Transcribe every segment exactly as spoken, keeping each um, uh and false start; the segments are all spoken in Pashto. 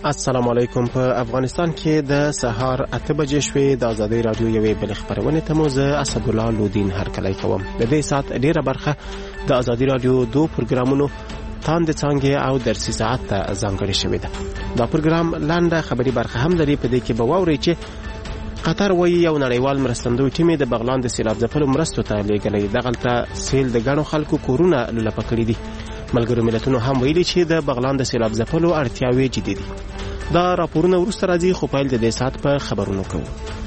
السلام علیکم. په افغانستان کې د سهار اته بجې شوې. د ازادي رادیو یوې بل خبرونه ته مو زه اسدالله لودین هرکلی کوم. د دې سات ډیره برخه د ازادي رادیو دو پروګرامونو تاند څنګه او درسي ساعت ته ځانګړې شوې ده. دا پروګرام لاندې خبري برخه هم لري. په دې کې به واوري چې قطر وایي یو نړیوال مرستندوی ټیم د بغلان د سیلاب ځپلو مرستو ته لېږلی. دغلته سیل د ګڼو خلکو کورونه لولپه کړي دي. ملګرو ملتونو هم ویلي چې د بغلان د سیلاب ځپلو اړتیاوې جدي دي. دا راپورونه وروسته راځي، خو پیل د دې ساعت په خبرونو کوو.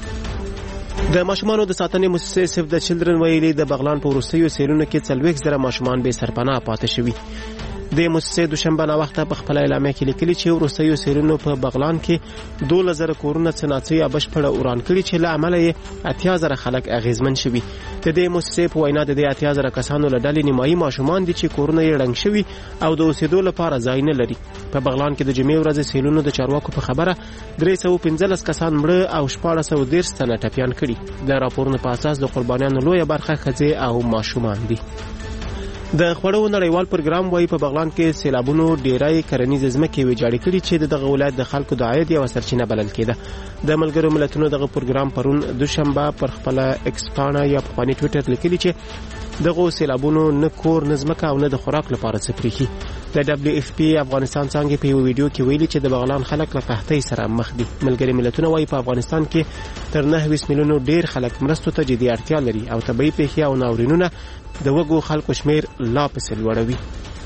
د ماشومانو د ساتنې مؤسسې سیف د چلډرن ویلي د بغلان په وروستیو سیلونو کې څلوېښت زره ماشومان بې سرپناه پاتې شوي. د مؤسسې دوشنبه ناوخته په خپل اعلامیه کې لیکلي چې وروستیو سیلونو په بغلان کې دولس زره کورونه څه ناڅه یا بشپړه وران کړي چې له امله یې اتیا زره خلک اغېزمن شوي. د دې مؤسسې په وینا د دې اتیا زره کسانو له ډلې نیمایي ماشومان دي چې کورونه یې ړنګ شوي او د اوسېدو لپاره ځای نه لري. په بغلان کې د جمعې ورځې سیلونو د چارواکو په خبره درې سوه پنځلس کسان مړه او شپاړس سوه دېرش تنه ټپیان کړي. د راپورونو په اساس د قربانیانو لویه برخه ښځې او ماشومان دي. د خوړو نړیوال پروګرام وايي په بغلان کې سیلابونو ډیری کرنیزې ځمکې ویجاړې کړي چې دغه ولایت د خلکو د عاید یوه سرچینه بلل کېده. د ملګرو ملتونو دغه پروګرام پرون دوشنبه پر خپله ایکس پاڼه یا پخواني ټویټر لیکلي چې دغه سیلابونو نه کور نه ځمکه او نه د خوراک لپاره څه پرېښي. د ډبلیو اف پی افغانستان څانګې په یو ویډیو کې ویلي چې د بغلان خلک له قحطۍ سره مخ دي. ملګري ملتونه وايي په افغانستان کې تر نهه ویشت میلیونو ډیر خلک مرستو ته جدي اړتیا لري او طبیعي پیښې او ناورینونه د وګو خلکو شمیر لا پسې لوړوي.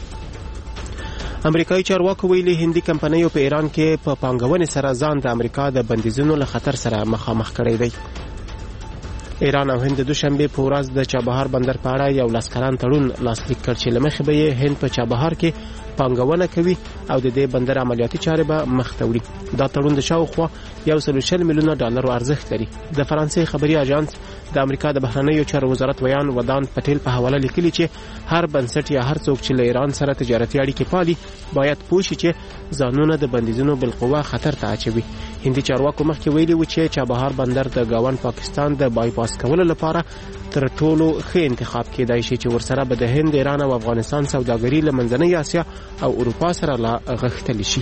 امریکایي چارواکو ویلي هندي کمپنیو په ایران کې په پانګونې سره ځان د امریکا د بندیزونو له خطر سره مخامخ کړی دی. ایران او هند د دوشنبه په ورځ د چابهار بندر په اړه یو لاس کلان تړون لاسلیک کړ چې له مخې به یې هند په چابهار کې پانګونه کوي او د دې بندر عملیاتي چارې به مخ ته وړي. دا تړون د شاوخوا یو سل شل میلیونه ډالرو ارزښت لري. د فرانسې خبري اژانس د امریکا د بهرنیو چارو وزارت ویان ودان پټیل په حواله لیکلي چې هر بنسټ یا هر څوک چې له ایران سره تجارتي اړیکې پالي باید پوه شي چې ځانونه د بندیزونو بالقوه خطر ته اچوي. هندي چارواکو مخکې ویلي و چې چابهار بندر د ګاونډ پاکستان د بایپاس کولو لپاره تر ټولو ښه انتخاب کېدای شي چې ورسره به د هند، ایران او افغانستان سوداګري له منځنۍ اسیا او اروپا سره لا غښتلی شي.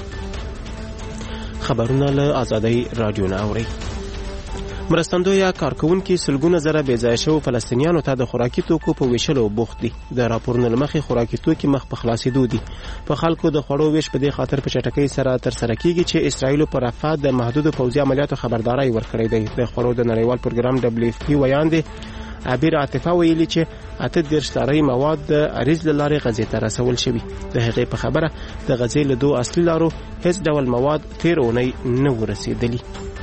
خبرونه له ازادۍ رادیو نه اورئ. مرستندویه کارکونکي سلګونه زره بې ځایه شوو فلسطینیانو ته د خوراکي توکو په ویشلو بوخت دي. د راپورونو له مخې خوراکي توکي مخ په خلاصېدو دي. په خلکو د خوړو ویش په دې خاطر په چټکۍ سره ترسره کیږي چې اسرائیلو پر رفح د محدودو پوځي عملیاتو خبرداری ورکړی دی. د خوړو د نړیوال پروګرام ډبلیو اف پی ویان دی عبیر عاطفه ویلي چې اته دېرش لارۍ مواد د اریز له لارې غزې ته رسول شوي. د هغې په خبره د غزې له دوه اصلي لارو هیڅ ډول مواد تېر اونۍ نه ورسېدلي.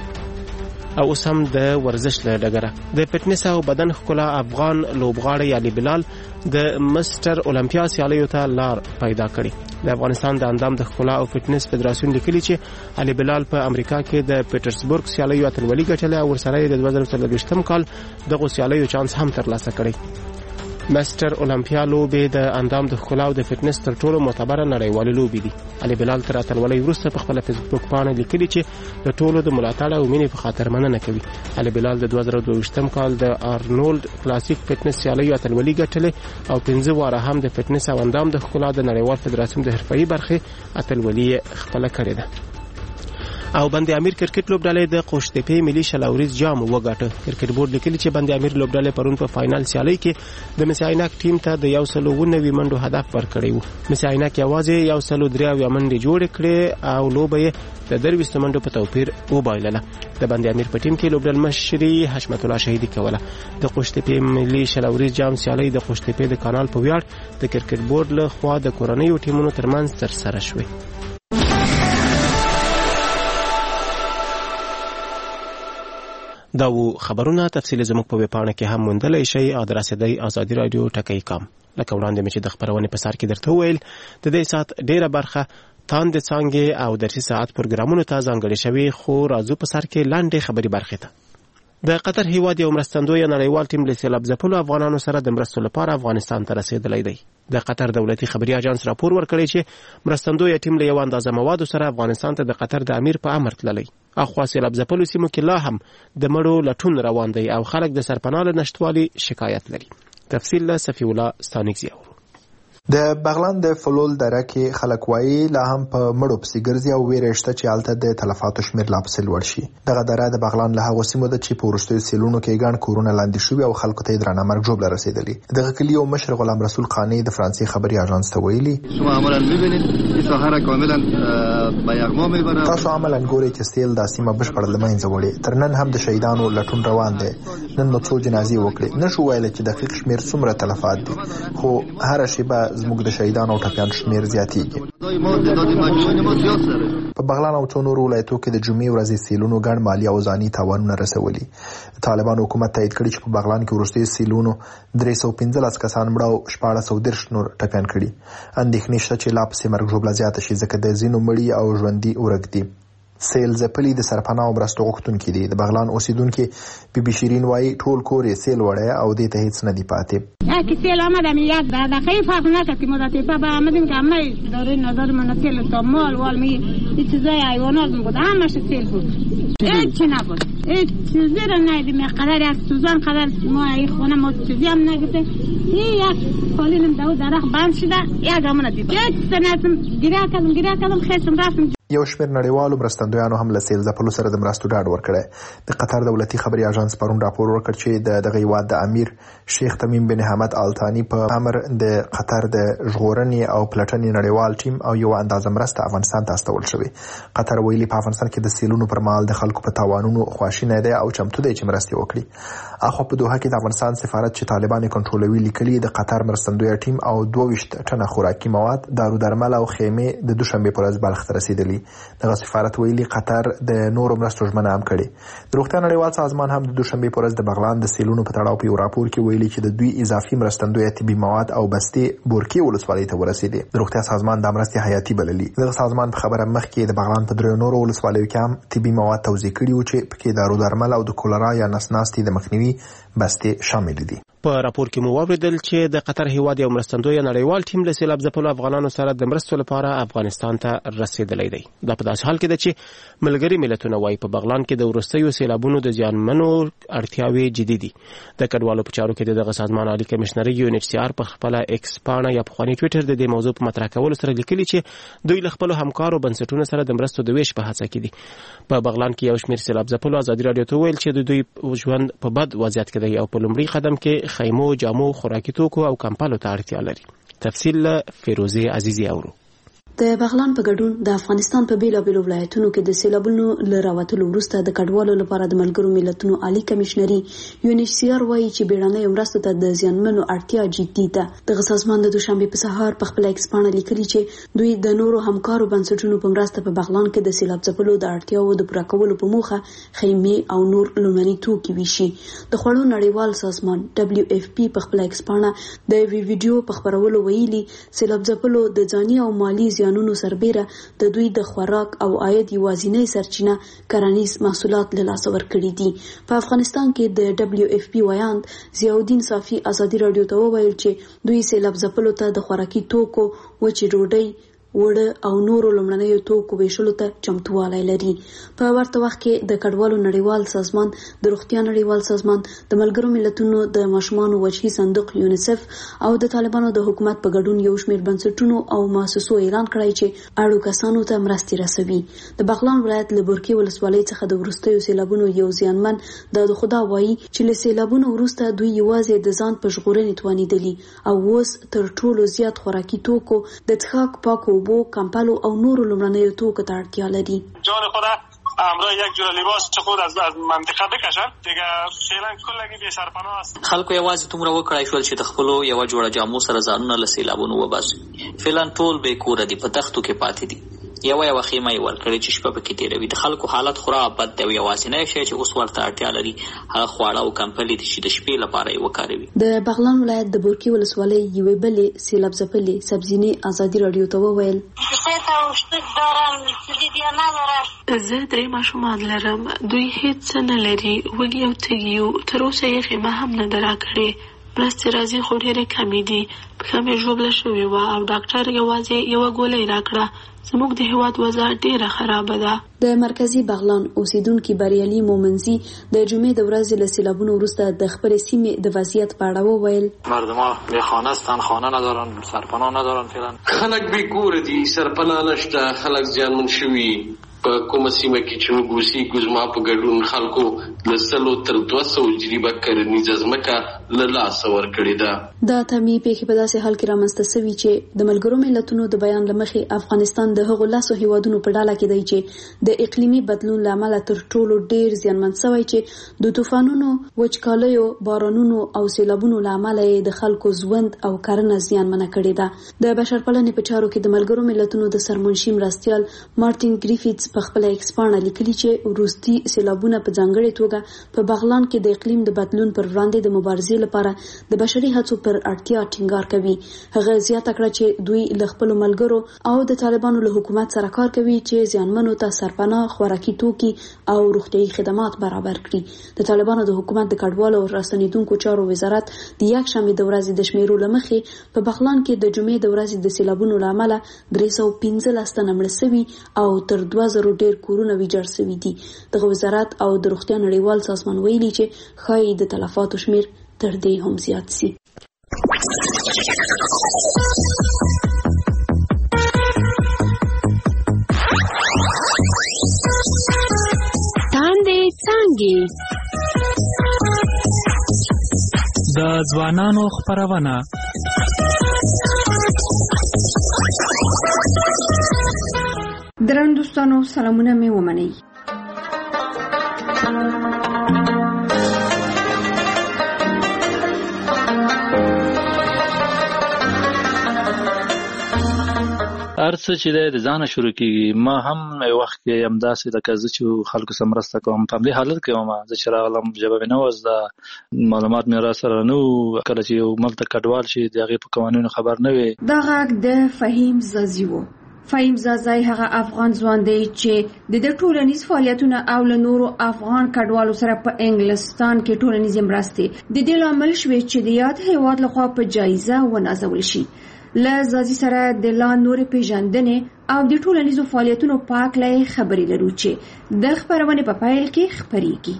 او اوس هم د ورزش له ډګره د فټنس او بدن ښکلا افغان لوبغاړی علي بلال د مستر اولمپیا سیالیو ته لار پیدا کړي. د افغانستان د اندام د ښکلا او فټنس فدراسیون لیکلي چې علي بلال په امریکا کې د پیټرسبورګ سیالیو اتلولي ګټلې او ورسره یې د دوه زره څلرویشتم کال دغو سیالیو چانس هم ترلاسه کړی. مستر اولمپیا لوبې د اندام د ښکلا او د فټنس تر ټولو معتبره نړیوالې لوبې دي. علي بلال تر اتلولۍ وروسته په خپله فیسبوک پاڼه لیکلي چې د ټولو د ملاتړ او مینې په خاطر مننه کوي. علي بلال د دوه زره دوه کال د آرنولد کلاسیک فټنس سیالیو اتلولي ګټلې او پنځه واره هم د فټنس او اندام د ښکلا د نړیوال فدراسیون د حرفه‌ایي برخې اتلولي خپله کړې ده. او بند امیر کرکټ لوبډلې د قوشتېپې ملي شلاوریز جام وګاټه. کرکټ بورډ لیکلي چې بند امیر لوبډلې پرون په فائنل سیالۍ کې د مس عینک ټیم ته د یو سل اووه نوي منډو هدف ورکړی و. مس عینک یوازې یو سل درې اویا منډې جوړې کړې او لوبه یې د درویشت منډو په توپیر وبایلله. د بند امیر په ټیم کې لوبډل مشري حشمت الله شهیدي کوله. د قوشتېپې ملي شلاوریز جام سیالۍ د قوشتېپې د کانال په ویاړ د کرکټ بورډ له خوا د کورنیو ټیمونو ترمنځ ترسره شوې. دا و خبرونه تفصیل زموږ په ویبپاڼه کې هم موندلی شئ. ادرس دی ازادي رادیو ټکی کام. لکه وړاندې مې چې د خبرونې په سر کې درته وویل د دې ساعت ډیره برخه تاند څانګې او درسي ساعت پروګرامونو ته ځانګړې شوي، خو راځو په سر کې لاندې خبري برخې ته. د قطر هیواد یو مرستندوی نړیوال ټیم له سیلاب ځپلو افغانانو سره د مرستو لپاره افغانستان ته رسیدلی دی. د قطر دولتي خبري اژانس راپور ورکړی چې مرستندوی ټیم له یو اندازه موادو سره افغانستان ته د قطر د امیر په امر تللی. اخوا سیلاب ځپلو سیمو کې لا هم د مړو لټون روان دی او خلک د سرپناه له نشتوالي شکایت لري. تفصیل له صفی الله ستانکزی اورو. د بغلان د فلول دره کې خلک وایي لا هم په مړو پسې ګرځي او ویره شته چې هلته د تلفاتو شمېر لا پسې لوړ شي. دغه دره د بغلان له هغو سیمو ده چې په وروستیو سیلونو کې ګڼ کورونه لاندې شوي او خلکو ته یې درانه مرګ ژوبله رسېدلي. دغه کلي یو مشر غلام رسول قانع د فرانسې خبري اژانس ته ویلي تاسو عملاً ګورئ چې سیل دا سیمه بشپړه له منځه وړې. تر نن هم د شهیدانو لټون روان دی. نن مو څو جنازې وکړې. نشو ویلی چې دقیق شمېر څومره تلفات دي، خو هره شیبه زموږ د شهیدانو او ټپیانو شمېر زیاتېږي. په بغلان او څو نورو ولایتو کې د جمعې ورځې سیلونو ګڼ مالي او ځاني تاوانونه رسولي. طالبانو حکومت تایید کړي چې په بغلان کې وروستیو سیلونو درې سوه پنځلس کسان مړه او شپاړس سوه دېرش نور ټپیان کړي. اندېښنې شته چې لا پسې مرګ ژوبله زیاته شي ځکه د ځینو مړي او ژوندي ورک دي. سیل ځپلي د سرپناه او مرستو غوښتونکي دي. د بغلان اوسیدونکي بی بی شیرین وایي ټول کور یې سیل وړی او دې ته هیڅ نه دي پاتې. که سیل آمدم یک دقیقه فرق نکرد که مدتی پا آمدیم که همه داره نظر من سیل تا مال وال می این چیزای حیوانات بود همش سیل بود. هیچ چی نبود. هیچ چیزی را ندیدیم. قدر از سوزان قدر ما این خونه ما چیزی هم نگفته. این یک خالینم داود درخ بند شده یک آمونه دید. یک سنتم گیره کردم گیره کردم خیستم رفتم. یو شمېر نړیوالو مرستندویانو هم له سیل ځپلو سره د مرستو ډاډ ورکړی. د قطر دولتي خبري اژانس پرون راپور ورکړ چې د دغه هیواد د امیر شیخ تمیم بن حمد آلتاني په امر د قطر د ژغورنې او پلټنې نړیوال ټیم او یو اندازه مرسته افغانستان ته استول شوې. قطر ویلي په افغانستان کې د سیلونو پر مهال د خلکو په تاوانونو خواشینی دی او چمتو دی چې مرستې وکړي. اخوا په دوحه کې د افغانستان سفارت چې طالبان یې کنټرولوي لیکلي د قطر مرستندویه ټیم او دوه ویشت ټنه خوراکي مواد، دارو درمل او خیمې د دوشنبې په ورځ بلخ ته رسېدلي. دغه سفارت ویلي قطر د نورو مرستو ژمنه هم کړې. د روغتیا نړیوال سازمان هم د دوشنبې په ورځ د بغلان د سیلونو په تړاو په یو راپور کې ویلي چې د دوی اضافي مرستندویه طبي مواد او بستې بورکې ولسوالۍ ته ورسېدې. د روغتیا سازمان دا مرستې حیاتي بللي. دغه سازمان په خبره مخکې د بغلان په دریو نورو ولسوالیو کې هم طبي مواد توزیع کړي وو چې پکې دارو درمل او د کولرا یا نس ناستې د مخنیوي بستې شامل دي. په راپور کې مو واوریدل چې د قطر هیواد یو مرستندوی نړیوال ټیم له سیلاب ځپلو افغانانو سره د مرستو لپاره افغانستان ته رسیدلی دی. دا په داسې حال کې ده چې ملګري ملتونه وایي په بغلان کې د وروستیو سیلابونو د زیانمنو اړتیاوې جدي دي. د کډوالو په چارو کې د دغه سازمان عالی کمشنري یو ان ایچ سی آر په خپله ایکس پاڼه یا پخواني ټویټر د دې موضوع په مطرح کولو سره لیکلي چې دوی له خپلو همکارو بنسټونو سره د مرستو د ویش په هڅه کې دي. په بغلان کې یو شمېر سیلاب ځپلو ازادي راډیو ته وویل چې د دوی ژوند په بد وضعیت کې دی او په لومړي قدم کې خیمو، جامو، خوراکي توکو او کمپالو ته اړتیا لري. تفصیل له فیروزه عزیزی اورو. د بغلان په ګډون د افغانستان په بیلابیلو ولایتونو کې د سیلابونو له راوتلو وروسته د کډوالو لپاره د ملګرو ملتونو عالی کمشنري یو ان ایچ سی آر وایي چې بیړنۍ مرستو ته د زیانمنو اړتیا جدي ده. دغه سازمان د دوشنبې په سهار په خپله ایکس پاڼه لیکلي چې دوی د نورو همکارو بنسټونو په مرسته په بغلان کې د سیلاب ځپلو د اړتیاوو د پوره کولو په موخه خیمې او نور لومړني توکي ویشي. د خوړو نړیوال سازمان ډبلیو اف پی په خپله ایکس پاڼه د یوې ویډیو په خپرولو ویلي سیلاب ځپلو د ځاني او مالي زیانونو سربیره د دوی د خوراک او عاید یوازینۍ سرچینه کرنیز محصولات له لاسه ورکړي دي. په افغانستان کې د ډبلیو اف پی ویاند ضیاءالدین صافي ازادي راډیو ته وویل چې دوی سیلاب ځپلو ته د خوراکي توکو، وچې ډوډۍ، وړه او نورو لومړنیو توکو ویشلو ته چمتووالی لري. په ورته وخت کې د کډوالو نړیوال سازمان، د روغتیا نړیوال سازمان، د ملګرو ملتونو د ماشومانو وجهي صندوق یونیسف او د طالبانو د حکومت په ګډون یو شمېر بنسټونو او مؤسسو اعلان کړی چې اړو کسانو ته مرستې رسوي. د بغلان ولایت له بورکې ولسوالۍ څخه د وروستیو سیلابونو یو زیانمن د خدا وایي چې له سیلابونو وروسته دوی یوازې د ځان په ژغورنې توانېدلي او اوس تر ټولو زیات خوراکي توکو، د څښاک پاکو بو، کمپالو او نورو لومړنیو توکو ته اړتیا لري. جان خدا همراه یک جور لباس چه خود از از منطقه بکشن دیگه فعلا کلگی بی سرپناه است. خلکو یوازې تومره وکړای شول چې د خپلو یوه جوړه جامو سره ځانونه له سیلابونو وباسي. فعلا ټول بې کوره دي، په دښتو کې پاتې دي. یوه یوه خیمه یې ورکړې چې شپه پکې تېروي. د خلکو حالت خورا بد دی او یوازینی شی چې اوس ورته اړتیا لري هغه خواړه او کمپلې دي چې د شپې لپاره یې وکاروي. د بغلان ولایت د بورکې ولسوالۍ یوې بلې سیلاب ځپلې سبزینې ازادي راډیو ته وویل زه درې ماشومان لرم، دوی هیڅ څه نه لري، وږي او تږي یو، تر اوسه یې خیمه هم نه ده راکړې. مرستې راځي خو ډېرې کمې دي. پښه مې ژوبله شوې وه او ډاکټر یوازې یوه ګولۍ راکړه. زموږ د هېواد وضع ډېره خرابه ده. د مرکزي بغلان اوسیدونکي بریالي مومنزي د جمعې د ورځې له سیلابونو وروسته د خپلې سیمې د وضعیت په اړه وویل. مردم ها بی خانه هستن، خانه ندارن، سرپناه ندارن. فعلا خلک بی کور دي، سرپناه نشته، خلک زیانمن شوي. په کومه سیمه کې چې موږ اوسېږو زما په ګډون خلکو له سلو تر دوه سوه جریبه کرنیزه ځمکه له لاسه ورکړې ده. دا اتمې پیښې په داسې حال کې رامنځته سوي چې د ملګرو ملتونو د بیان له مخې افغانستان د هغو لسو هیوادونو په ډله کې دی چې د اقلیمي بدلون له امله تر ټولو ډېر زیانمن سوی، چې د طوفانونو، وچکالیو، بارانونو او سیلابونو له امله یې د خلکو ژوند او کرنه زیانمنه کړې ده. د بشرپالنې په چارو کې د ملګرو ملتونو د سرمنشي مرستیال مارټین ګریفیتس په خپل ایکسپانه لیکلي چې وروستي سیلابونه په ځانګړې توګه په بغلان کې د اقلیم د بدلون پر وړاندې د مبارزې لپاره د بشري هڅو پر اړتیا ټینګار کوي. هغه زیاته کړه چې دوی له خپلو ملګرو او د طالبانو له حکومت سره کار کوي چې زیانمنو ته سرپناه، خوراکي توکي او روغتیايي خدمات برابر کړي. د طالبانو د حکومت د کډوالو او راستنیدونکو چارو وزارت د یکشنبې د ورځې د شمیرو له مخې په بغلان کې د جمعې د ورځې د سیلابونو له امله درې سوه پنځلس تنه مړه سوي او تر دوه زرو ډېر کورونه ویجاړ سوي دي. دغه وزارت او د روغتیا نړیوال سازمان ویلي چې ښایي د تلفاتو شمیر تر دې هم زیات سي. تاندې څانګې د ځوانانو خپرونه. درنو دوستانو سلامونه مې ومنئ. ارڅه چې د ځانه شروع کیږي. ما هم یو وخت کې همداسې لکه زه چې خلکو سره مرسته کوم په همدې حالت کې وم. زه چې راغلم ژبه مې نه وه زده، معلومات مې را سره نه وو. کله چې یو ملک ته کډوال شي د هغې په قوانینو خبر نه وي. دا غږ د فهیم زازي و. فهیم زازي هغه افغان ځوان دی چې د د ټولنیز فعالیتونو او له نورو افغان کډوالو سره په انګلستان کې ټولنیزې مرستې د دې لامل شوې چې د یاد هیواد لخوا په جایزه ونازول شي. له زازي سره د لا نورې پیژندنې او د ټولنیزو فعالیتونو په هکله خبرې لرو چې د خپرونې په پیل کې خپریږي.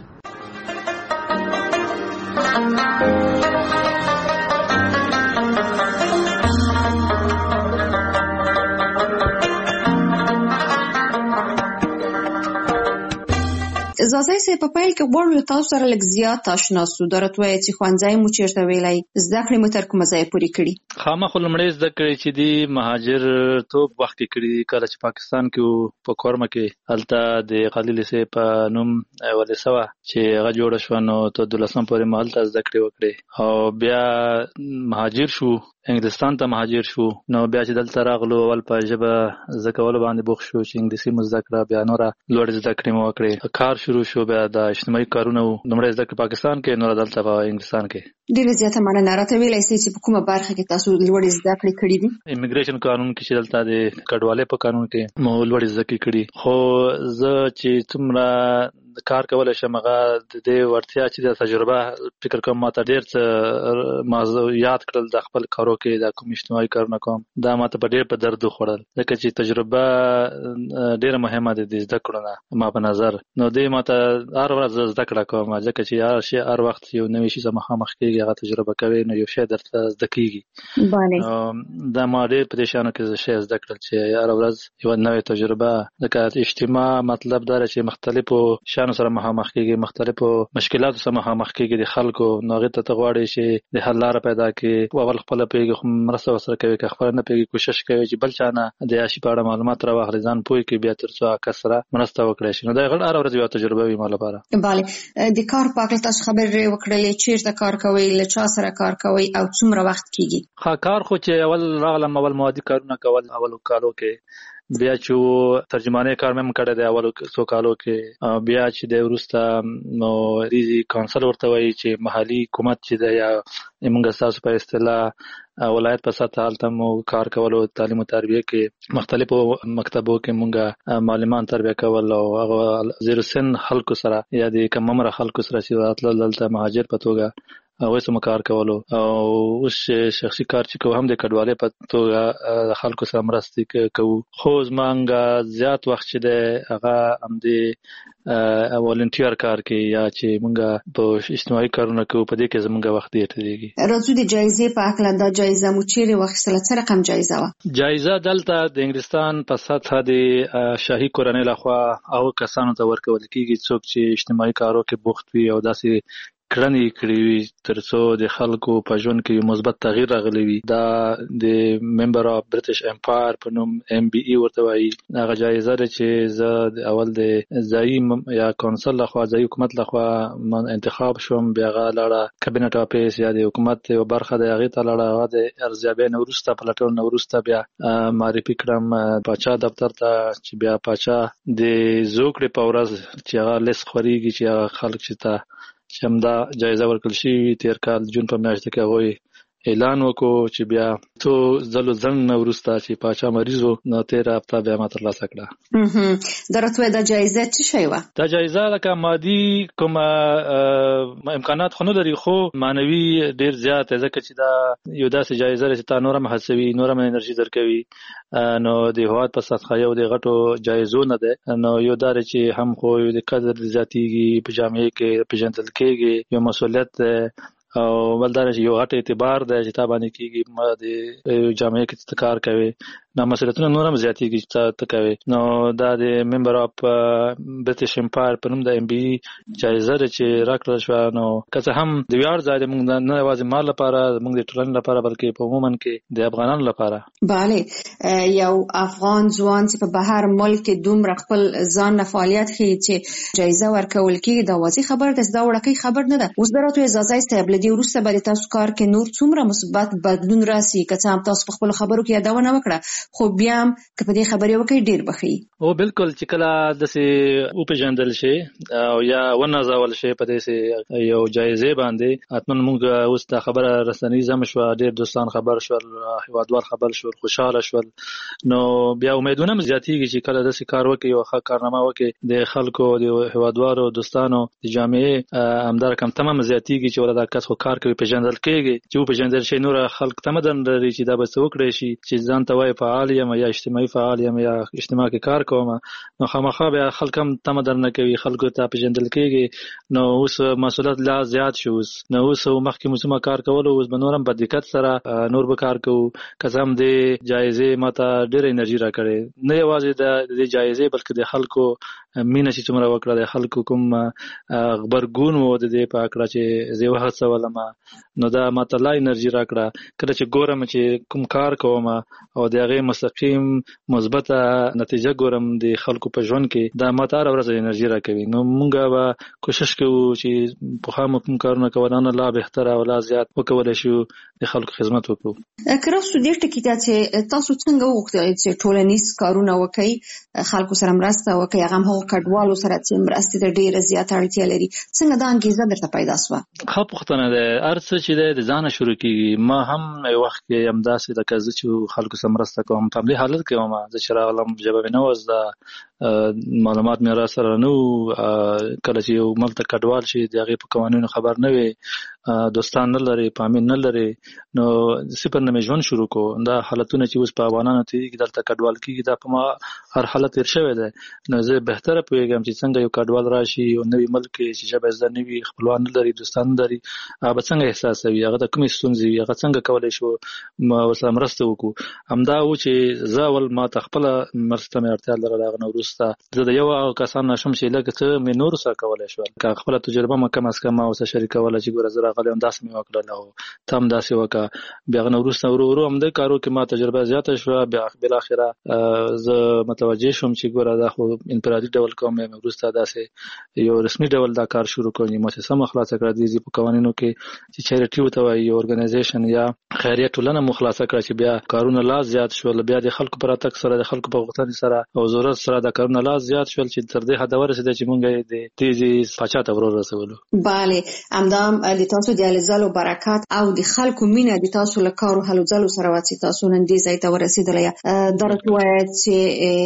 زازي سه په پیل کې غواړو تاسو سره لږ زیات آشنا سو. درته وایي چې ښوونځی مو چیرته ویلی، زده کړې مو تر کومه ځایه پورې کړي؟ خامخا لومړی زده کړې چې دی مهاجر توب وخت کې کړي. کله چې پاکستان کې په کورمه کې هلته د خلیل سه په نوم ولسه وه چې هغه جوړه شوه، نو ته دولسم پورې مو هلته زده کړې وکړې او بیا مهاجر شو، انګلستان ته مهاجر شو. نو بیا چې دلته راغلو اول په ژبه زده کولو باندې بوخت شو چې انګلیسي مو زده کړه، بیا نوره لوړې زده کړې مو وکړې. کار شروع شو، بیا د اجتماعي کارونه وو. لومړی زده کړې پاکستان کې، نوره دلته په انګلستان کې. ډېره زیاته مننه. راته ویلی سئ چې په کومه برخه کې تاسو لوړې زده کړې کړي دي؟ امیګریشن قانون کې چې دلته د کډوالۍ په قانون کې مو لوړې زده کړې کړي. خو زه چې څومره کار کولای شم هغه د دې وړتیا چې د تجربه فکر کوم ماته ډېر څه ما یاد کړل د خپل کارو کې د کوم اجتماعي کارونه کوم. دا ماته په ډېر په درد وخوړل ځکه چې تجربه ډېره مهمه ده د زده کړو نه ما په نظر. نو دې ماته هر ورځ زده کړه کوم ځکه چې هر شی هر وخت یو نوی شي مخامخ کېږي، هغه تجربه کوي نو یو شی درته زده کېږي. دا ما ډېر په دې شیانو کې شی زده کړل چې هر ورځ یوه نوې تجربه. ځکه اجتماع مطلب دا چې مختلفو شیانو سره مخامخ کېږي، مختلفو مشکلاتو سره مخامخ کېږي د خلکو. نو هغې ته ته غواړې چې د حل لاره پیدا کړې. اول خپله پوهېږي خو مرسته ورسره کوي، که خپله نه پوهېږي کوشش کوي چې بل چا نه د یاشي په اړه معلومات راواخلي، ځان پوه کړي، بیا تر څو هغه کس سره مرسته وکړی شي. نو دا هر ورځ یوه تجربه وي ما لپاره. بله، د کار په هکله تاسو خبرې وکړلې، چېرته کار کوئ، له چا سره کار کوئ او څومره وخت کېږي؟ ښه کار خو چې اول راغلم اول موادي کارونه کول اولو کالو کې، بیا چې ترجمانۍ کار مې هم کړی دی اولو څو کالو کې، بیا چې دی وروسته نو ریزي کانسل ورته وایي چې محلي حکومت چې دی یا موږ ستاسو په اصطلاح ولایت په سطح هلته مو کار کول او تعلیم او تربیه کې مختلفو مکتبو کې موږ معلمان تربیه کول او هغه زیر سن خلکو سره یا د کم عمره خلکو سره چې راتلل دلته مهاجر په توګه هغوی سره کار کولو او اوس شخصي کار چې کوو هم د کډوالۍ په توګه خلکو سره مرستې کوو. خو زمونږ زیات وخت چې دی هغه همدې والنټیر کار کې یا چې مونږ په اجتماعي کارونه کوو په دې کې زمونږ وخت ډېر تېرېږي. راځو د جایزې په هکله دا جایزه مو چیرې واخیستله؟ څه رقم جایزه وه؟ جایزه دلته د انګلستان په سطحه د شاهي کورنۍ لخوا هغو کسانو ته ورکول کېږي څوک چې اجتماعي کارو کې بوخت وي او داسې کړنې کړې وي تر څو د خلکو په ژوند کې مثبت تغییر راغلی وي. دا د ممبر اف برټش امپایر په نوم ام بي ای ورته وایي. هغه جایزه ده چې زه د اول د ځایي یا کونسل لخوا ځایي حکومت لخوا انتخاب شوم، بیا هغه لاړه کابینټ افیس یا د حکومت یوه برخه د هغې ته لاړه. هغه د ارزیابۍ نه وروسته پلټنو نه وروسته بیا معرفي کړم پاچا دفتر ته چې بیا پاچا د زوکړې په ورځ چې هغه لیست خورېږي چې هغه خلک چې ته چې همدا جایزه ورکړل شوي تېر کال جون په میاشت کې هغوی اعلان وکړو چې بیا څو ځلو ځنډ نه وروسته چې پاچا مریض و نو تېره هفته بیا ما ترلاسه کړه. دا راته وایه دا جایزه څه شی وه؟ دا جایزه لکه مادي کومه امکانات خو نه لري خو معنوي ډېر زیات دی ځکه چې دا یو داسې جایزه ده چې تا نور هم هڅوي، نور هم انرژي درکوي. نو د هېواد په سطحه یو د غټو جایزو نه دی. نو یو دا دی چې هم خو یو د قدر زیاتېږي، په جامعه کې پېژندل کېږي، یو مسؤلیت دی او بل دا چې یو غټ اعتبار دی چې تا باندې کېږي. ما د جامعه کې ته کار کوي نو مسؤلیتونه نور هم زیاتېږي چې ته کوي. نو دا د ممبر اف برټش امپایر په نوم د ام بي ای جایزه ده چې راکړل شوه. نو که څه هم د ویاړ ځای دی مونږ نه یوازې ما لپاره، مونږ د ټولنې لپاره بلکې په عموما کې د افغانانو لپاره. بله، یو افغان ځوان چې په بهر ملک کې دومره خپل ځان نه فعالیت ښیي چې جایزه ورکول کېږي دا واضح خبره ده، دا وړوکی خبر نه ده. اوس به راته اجازه صاحب له دې وروسته به د تاسو کار کې نور څومره مثبت بدلون راسي؟ که څه هم تاسو په خپلو خبرو کې یادونه وکړه خو بیا هم که په دې خبرې وکړئ ډېر به ښه وي. او بالکل چې کله داسې وپېژندل شي او یا ونازول شي په داسې یو جایزې باندې، حتما موږ اوس دا خبره رسنیزه هم شوه، ډېر دوستان خبر شول، هېوادوال خبر شول، خوشحاله شول. نو بیا امیدونه هم زیاتېږي چې کله داسې کار وکړي، یوه ښه کارنامه وکړي، د خلکو د هېوادوالو دوستانو د جامعې همدا رقم تمه هم زیاتېږي چې ولا دا کس خو کار کوي، پېژندل کېږي. چې وپېژندل شي نور خلک تمه لري چې دا به څه وکړی شي چې ځان ته وایي فعال یم یا اجتماعي فعال یم یا اجتماع کې کار کوم. نو خامخا بیا خلک هم تمه درنه کوي، خلکو ته پېژندل کېږي. نو اوس مسؤلیت لا زیات شو. اوس نو اوس مخکې مو څومره کار کولو، اوس به نور هم په دقت سره نور به کار کوو. که څه هم دې جایزې ما ته ډېره انرژي راکړې، نه یوازې د دې جایزې بلکې د خلکو مینه چې څومره وکړه، د خلکو کوم غبرګون و د دې په هکله چې زه یې وهڅولم، نو دا ما ته لا انرژي راکړه. کله چې ګورم چې کوم کار کوم او د هغې مستقیم مثبته نتیجه ګورم د خلکو په ژوند کې، دا ما ته هره ورځ انرژي راکوي. نو موږ به کوشش کوو چې پخوا مو کوم کارونه کول نه لا بهتره او لا زیات وکولی شو، د خلکو خدمت وکړو. که راسو دې ټکي ته چې تاسو څنګه وغوښتئ چې ټولنیز کارونه وکړئ، خلکو سره مرسته وکړئ، هغه هم هغو کډوالو سره چې مرستې ته ډېره زیاته اړتیا لري، څنګه دا انګېزه درته پیدا سوه؟ ښه پوښتنه ده. هر څه چې دی د ځانه شروع کېږي. ما هم یو وخت کې همداسې لکه زه چې خلکو سره مرسته کوم په همدې حالت کې وم. زه چې راغلم ژبه مې نه وه زده، معلومات مې را سره نه وو. کله چې یو ملک ته کډوال شي د هغې په قوانینو خبر نه وي، دوستان نه لري، فامیل نه لري، نو صفر نه مې ژوند شروع کړو. دا حالتونه چې اوس په افغانانو تېرېږي، دلته کډوال کېږي، دا په ما هر حالت تېر شوی دی. نو زه بهتره پوهېږم چې څنګه یو کډوال راشي یو نوي ملک کې چې ژبه زده نه وي، خپلوان نه لري، دوستان نه لري، هغه به څنګه احساسوي، هغه ته کومې ستونزې وي، هغه څنګه کولی شو ورسره مرسته وکړو. همدا و چې زه اول ما ته خپله مرسته مې اړتیا لرله. هغه نه وروسته زه د یو هغو کسان نه شم چې لږ څه مې نورو سره کولی شول، که خپله تجربه مې کم از کم ما ورسره شریکوله چې ګوره زه راغلی یم داسې مې وکړل او ته هم داسې وکړه. بیا هغه نه وروسته ورو ورو همدې کارو کې ما تجربه زیاته شوه. بیا بالاخره زه متوجه شوم چې ګوره دا خو انفرادي ډول کوم یم. وروسته داسې یو رسمي ډول دا کار شروع کړم، مؤسسه مو خلاصه کړه. د دې په قوانینو کې چې چیریټي ورته وایي، یو ارګنایزیشن یا خیریه ټولنه مو خلاصه کړه چې بیا کارونه لا زیات شول. بیا د خلکو په راتګ سره، د خلکو په غوښتنې سره او ضرورت سره دا کارونه لا زیات شول چې تر دې حده ورسېده چې مونږ یې د تیزې پاچا ته ور ورسولو. بله، همدا د تاسو د هلې ځلو برکت او د خلکو مینه د تاسو له کارو هلو ځلو سره وه چې تاسو نن دې ځای ته ورسېدلی. دا راته ووایه چې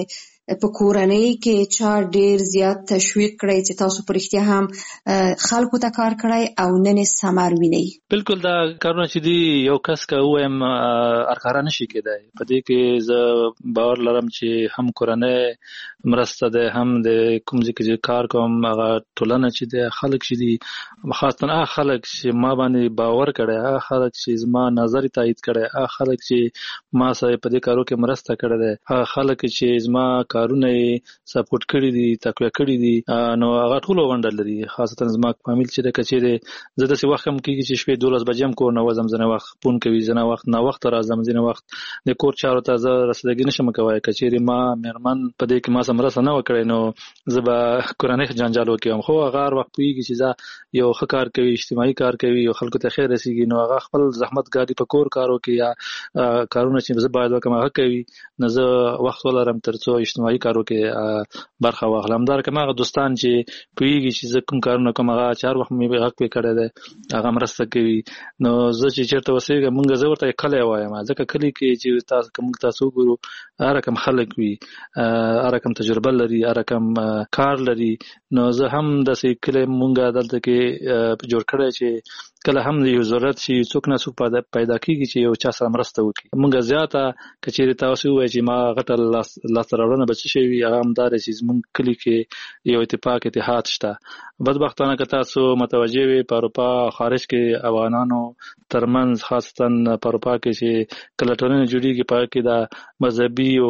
په کورنۍ کې چا ډیر زیات تشویق کړی چې تاسو په رښتیا هم خلکو ته کار کړی او نن ثمر وینئ؟ بالکل دا کارونه چې دی یو کس کا وایم ارکاره نشي کېدای. په دې کې زه باور لرم چې هم کورنۍ مرسته ده، هم د کوم ځای کې کار کوم هغه ټولنه چې د خلک چې دي، خاصتا هغه خلک چې ما باندې باور کړی، هغه خلک چې زما نظر تایید کړی، هغه خلک چې ما سره په دې کارو کې مرسته کړې ده، هغه خلک چې زما کارونه سپورټ کړي دي، تقویه کړي دي، نو هغه ټول ونډه لري. خاصتا زما فامیل چې د کچېره زه داسې وخت هم کېږي چې شپې دولس بجې هم کور نه وځم، ځینې وخت پون کوي، ځینې وخت ناوخته راځم، ځینې وخت د کور چارو ته زه رسیدګي نشم کولی. کچېرې ما مېرمن په دې کې ما سره مرسته نه وکړی نو زه به کورنۍ جنجال وکړم. خو هغه هر وخت پوهېږي چې زه یو ښه کار کوي، اجتماعي کار کوي، یو خلکو ته خیر رسېږي، نو هغه خپل زحمت ګاډي په کور کارو کې یا کارونه چې زه باید وکړم هغه کوي، نو زه وخت ولرم تر څو اجتماعي کارو کې برخه واخلم. همدارنګه هغه دوستان چې پوهېږي چې زه کوم کارونه کوم هغه چې هر وخت مې غږ پې کړی دی هغه مرسته کوي. نو زه چې چېرته اوسېږم مونږ زه ورته کلی وایم، ځکه کلي کې چې تاسو که مونږ تاسو وګورو هر رقم خلک وي، هر رقم تجربه لري، هر رقم کار لري. نو زه هم داسې کلی مونږ دلته کې جوړ کړی چې کله هم یو ضرورت شي څوک نه څوک پیدا کېږي چې یو چا سره مرسته وکړي. مونږ زیاته که چېرې تاسو ووایئ چې ما غټه لاسته راوړنه به څه شی وي، هغه همدا دی چې زمونږ کلي کې یو اتفاق اتحاد شته. بدبختانه که تاسو متوجه وي په اروپا خارج کې افغانانو ترمنځ، خاصتا په اروپا کې چې کله ټولنې جوړېږي په هغه کې دا مذهبي او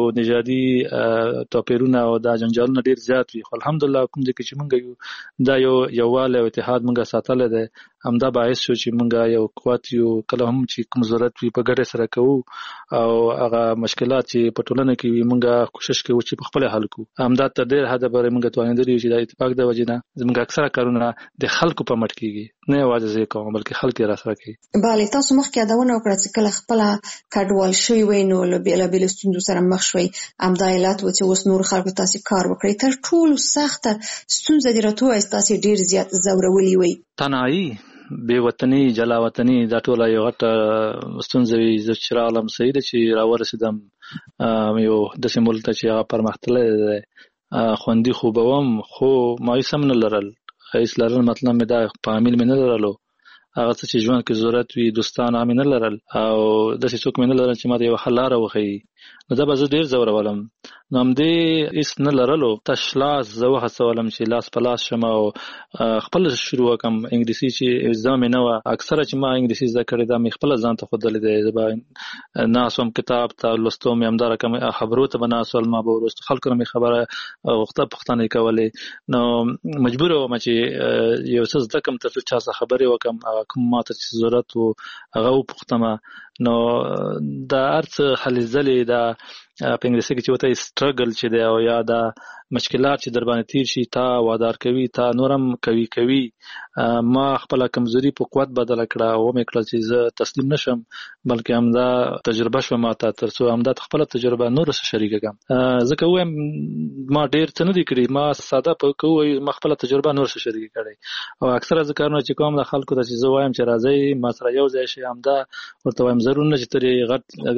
نژادي توپیرونه او دا جنجالونه ډېر زیات وي. خو الحمدلله کوم ځای کې چې مونږ یو دا یو یووالی او اتحاد مونږ ساتلی دی، همدا باعث شو چې مونږ یو قوت یو. کله هم چې کوم ضرورت وي په ګډه سره کوو او هغه مشکلات چې په ټولنه کې وي مونږ کوشش کوو چې په خپله حل کړو. همدا تر ډېر حده پورې مونږ توانېدلي یو چې دا اتفاق د وجې نه زموږ اکثره کارونه د خلکو په مټ کېږي، نه یوازې زه کوم بلکې خلک یې راسره کوي. بله، تاسو مخکې یادونه وکړه چې کله خپله کډوال شوي وئ نو له بېلابېلو ستونزو سره مخ شوئ، همدا علت و چې اوس نورو خلکو تاسې کار وکړئ. تر ټولو سخته ستونزه دې راته ووایاست تاسې ډېر زیات ځورولي وئ؟ تنهایي، بې وطني، جلا وطني، دا ټوله یو غټه ستونزه وي. زه چې راغلم صحیح ده چې راورسېدم یو داسې ملک ته چې هغه پرمختللی دی، خوندي خو به وم، خو مایوس هم نه لرل. هیڅ لرل مطلب مې دا فامیل مې نه لرلو، هغه څه چې ژوند کې ضرورت وي دوستان مې نه لرل او داسې څوک مې نه لرل چې ما ته یوه ښه لاره وښیي. نو دا به زه ډېر ځورولم. نو همدې هېڅ نه لرلو تش لاس زه وهڅولم چې لاس په لاس شم او خپله شروع وکړم. انګلیسي چې زده مې نه وه، اکثره چې ما انګلیسي زده کړې دا مې خپله ځان ته ښودلې دی. زه به ناست وم کتاب ته لوستو مې، همدا رقم خبرو ته به ناست ول، ما به وروسته خلکو نه مې خبره غوښته پوښتنې کولې. نو مجبوره وم چې یو څه زده کړم تر څو چا څه خبرې وکړم، کوم ما ته چې ضرورت و هغه وپوښتم. نو دا هر څه هلې ځلې دا په انګلیسي کې چې ورته سټرګل چې دی او یا دا مشکلات چې در باندې تیر شي تا وادار کوي، تا نورم کوي کوي. ما خپله کمزوري په قوت بدله کړه او ومې کړل چې زه تسلیم نشم، بلکې همدا تجربه شوه ما ته تر څو همدا خپله تجربه نورو سره شریکه کړم. ځکه ووایم ما ډېر څه نه دي کړي، ما ساده په که ووایو ما خپله تجربه نورو سره شریکه کړې او اکثره زه کارونه چې کوم د خلکو ته چې زه وایم چې راځئ ما سره یو ځای شئ، همدا ورته وایم ضرور نه چې تر یې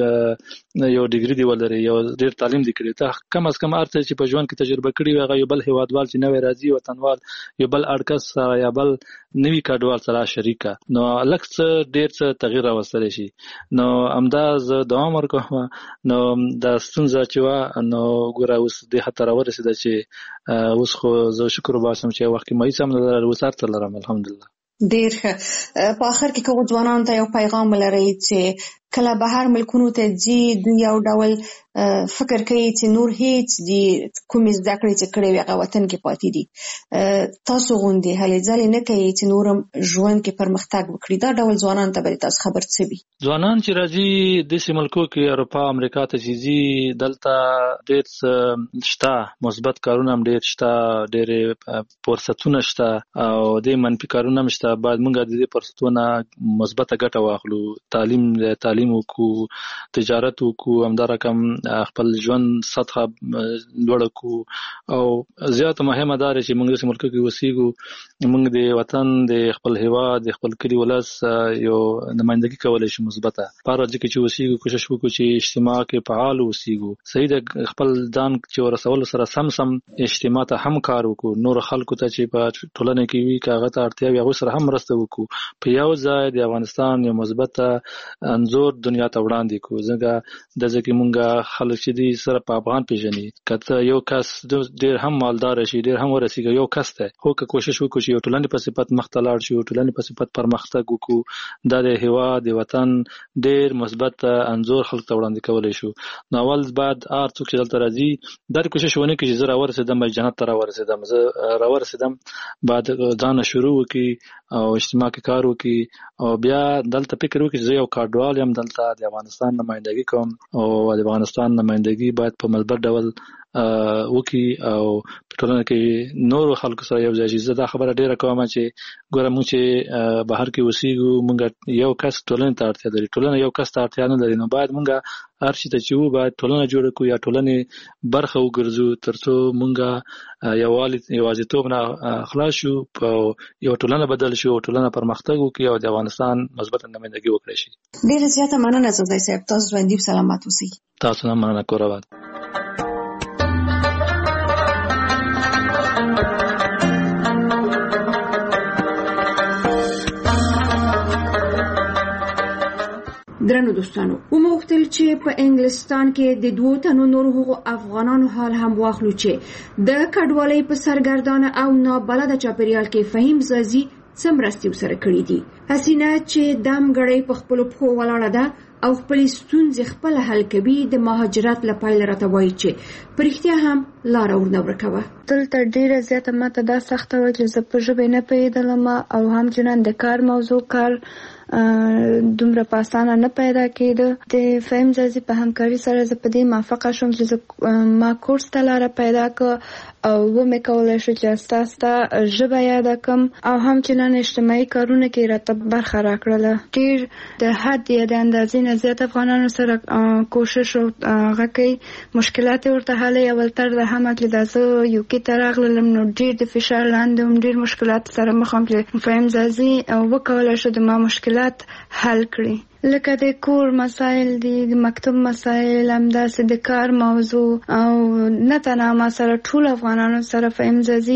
غټ یو ډګري دې ولرئ، یو ډېر تعلیم دې کړي، ته کم از کم هر څه چې په ژوند کې تجربه کړي وي هغه یو بل هېوادوال چې نوی راځي وطنوال یو بل اړکس سره یا بل نوي کډوال سره شریکه، نو لږ څه ډېر څه تغییر راوستلی شي. نو همدا زه دوام ورکوم. نو دا ستونزه چې وه نو ګوره اوس دې حد ته راورسېده چې اوس خو زه شکر وباسم چې یو وخت کې مایوس هم نه لرل، اوس هر څه لرم الحمدلله. ډېر ښه. په آخر کې که ځوانانو ته یو پیغام ولرئ چې کله بهر ملکونو ته ځي دوی یو ډول فکر کوي چې نور هیڅ دي کومې زده کړې چې کړې وي هغه وطن کې پاتې دي، تاسو غوندې هلې ځلې نه کوي چې نور هم ژوند کې پرمختګ وکړي. دا ډول ځوانانو ته به تاسو خبر څه وي؟ ځوانان چې راځي داسې ملکو کې اروپا امریکا ته چې ځي دلته ډېر څه شته، مثبت کارونه هم ډېر شته، ډېرې فرصتونه شته او ډېر منفي کارونه هم شته. باید موږ د دې فرصتونه مثبته ګټه واخلو. تعلیم تعلیم تعلیم وکړو، تجارت وکړو، همدارکم خپل ژوند سطحه لوړه کړو. او زیات مهمه دا چې موږ د ملک کې اوسېږو، موږ د وطن د خپل هیواد د خپل کلي ولس یو نمائندګي کولی شو مثبته. په هر ځای کې چې اوسېږو کوشش وکړو چې اجتماع کې فعال اوسېږو. صحیح د خپل ځان چې ورسولو سره سم سم اجتماع ته هم کار وکړو، نور خلکو ته چې په ټولنه کې وي که هغه ته اړتیا وي هغوی سره هم مرسته وکړو. په یو ځای د افغانستان یو مثبت انځور دنیا ته وړاندې کړو. ځکه د ځای کې مونږ خلک چې دي سره په افغان پیژني. که ته یو کس ډېر هم مالدار شي، ډېر هم ورسېږي، یو کس دی، خو که کوشش وکړو چې یو ټولنې په صفت مخ ته لاړ شي، یو ټولنې په صفت پرمختګ وکړو، دا د هیواد د وطن ډېر مثبت انځور خلکو ته وړاندې کولی شو. نو اول باید هر څوک چې دلته راځي دا کوشش ونه کړي چې زه راورسېدم جنت ته راورسېدم. زه راورسېدم باید ځان شروع وکړي او اجتماع کې کار وکړي او بیا دلته فکر وکړي چې زه یو کارډوال یم، دلته د افغانستان نمائندګي کوم او د افغانستان نمائندګي باید په مثبت ډول وکړي او په ټولنه کې نورو خلکو سره یو ځای شي. زه دا خبره ډېره کوم چې ګوره موږ چې بهر کې اوسېږو، موږ یو کس ټولنې ته اړتیا لري، ټولنه یو کس ته اړتیا نه لري. نو باید موږ هر شي ته چې وو باید ټولنه جوړه کړو یا ټولنې برخه وګرځو تر څو موږ یووالي یوازیتوب نه خلاص شو او یو ټولنه بدل شو، ټولنه پرمختګ وکړي او د افغانستان مثبت نمائندګي وکړي شي. ډېره زیاته مننه زوزی صاحب، تاسو ژوندي سلامت اوسئ. تاسو هم مننه. کور آباد. درنو دوستانو، وموغتل چې په انګلستان کې د دوو تنو نورو هغو افغانانو حال هم واخلو چې د کډوالۍ په سرګردانه او نابلده چاپیریال کې فهیم زازي څه مرستې ورسره کړي دي. حسینه چې دم ګړۍ په خپلو پښو ولاړه ده او خپلې ستونزې خپله حل کوي، د مهاجرت له پیله راته وایي چې په رښتیا هم لاره ورنه ورکوه. دلته ډېره زیاته ماته دا سخته وه چې زه په ژبې نه پوهېدلم او همچنان د کار موضوع کار دومره په اسانه نه پیدا کېده. د فهیم زازي په همکاري سره زه په دې موافقه شوم چې ما کورس ته لاره پیدا کړه او ومې کولی شو چې ستاسو ته ژبه یاده کړم او همچنان اجتماعي کارونه کې راته برخه راکړله. ډېر د حد یا د اندازې نه زیات افغانانو سره کوشش او هغه کوي، مشکلات یې ورته حلوي. اول تر د همه چې دا زه یوکې ته راغلم نو ډېر د فشار لاندې وم، ډېر مشکلات سره مخ وم چې فهیم زازي وکولی شو د ما مشکلات حل کړي. لکه د کور مسایل دي، د مکتب مسایل، همداسې د کار موضوع او نه تنها ما سره ټول افغانانو سره فهیم زازي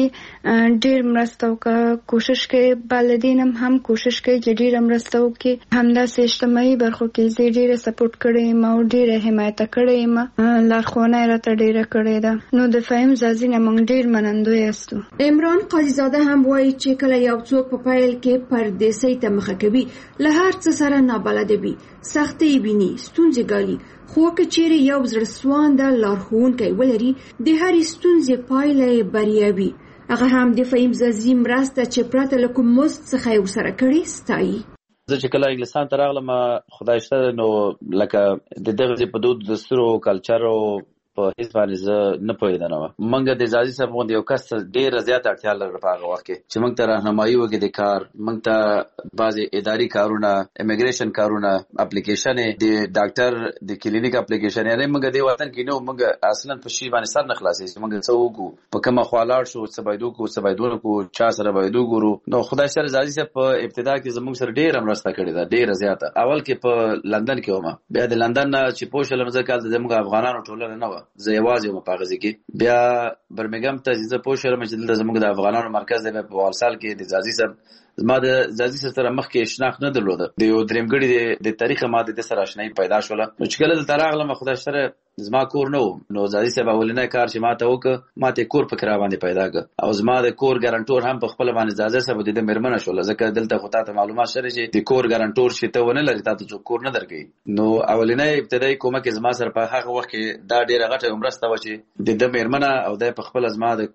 ډېر مرسته وکړه. کوشش کوي بالدین هم هم کوشش کوي چې ډېره مرسته وکړي. همداسې اجتماعي برخو کې زه ډېره سپورټ کړی یم او ډېره حمایته کړی یم، لارښوونه یې راته ډېره کړې ده. نو د فهیم زازي نه موږ ډېر منندوی یاستو. عمران قاضیزاده هم وایي چې کله یو څوک په پیل کې پردیسۍ ته مخه کوي، له هر څه سره نابلده وي، سختۍ ویني، ستونزې ګالي، خو که چیرې یو زړه سوانده لارښوونکی ولري د هرې ستونزې پایله یې بریا وي. هغه هم د فهیم زازي مرسته چې پرته له کوم مزد څخه یې ورسره کړې ستایي. زه چې کله انګلستان ته راغلم خدای شته نو لکه د دغه په دود دستور او کلچر او په هیڅ باندې زه نه پوهېدم. موږ د زازي صاحب غوندې یو کس ته ډېره زیاته اړتیا لرله په هغه وخت کې چې موږ ته راهنمایي وکړي د کار، موږ ته بعضې اداري کارونه، امیګریشن کارونه، اپلیکیشنې، د ډاکټر د کلینیک اپلیکیشن، یعنې موږ د وطن کې نه وو، موږ اصلا په شي باندې سر نه خلاصېږي چې موږ څه وکړو، په کومه خوا لاړ شو، څه باید وکړو، څه باید ونه کړو، چا سره باید وګورو. نو خدای سره زازي صاحب په ابتدا کې زموږ سره ډېره مرسته کړې ده، ډېره زیاته. اول کې په لندن کې وم، بیا د لندن نه چې پوه شولم ځکه هلته زموږ افغانانو ټولنه نه وه، زه یوازې وم په هغه ځای کې. بیا برمنګم ته چې زه پوه شولم چې دلته زموږ د افغانانو مرکز دی، په والسال کې د زازي صاحب زما د زازي صاحب سره مخکې شناخت نه درلوده، د یو درېمګړي د تاریخه ما د ده سره اشنایي پیدا شوله. نو چې کله دلته راغلم خدای سره زما کور نه و، نو زازي صاحب اولنی کار چې ما ته وکړه، ما ته کور په کرایه باندې پیدا کړه او زما د کور ګارنټور هم په خپله باندې زازي صاحب د ده مېرمنه شوله، ځکه دلته خو تا ته معلومات شته چې د کور ګارنټور چې ته ونه لرې تا ته څوک کور نه درکوي. نو اولنی ابتدایي کومک زما سره په هغه وخت کې دا ډېره غټه مرسته وه چې د ده مېرمنه او دی په خپله زما د کور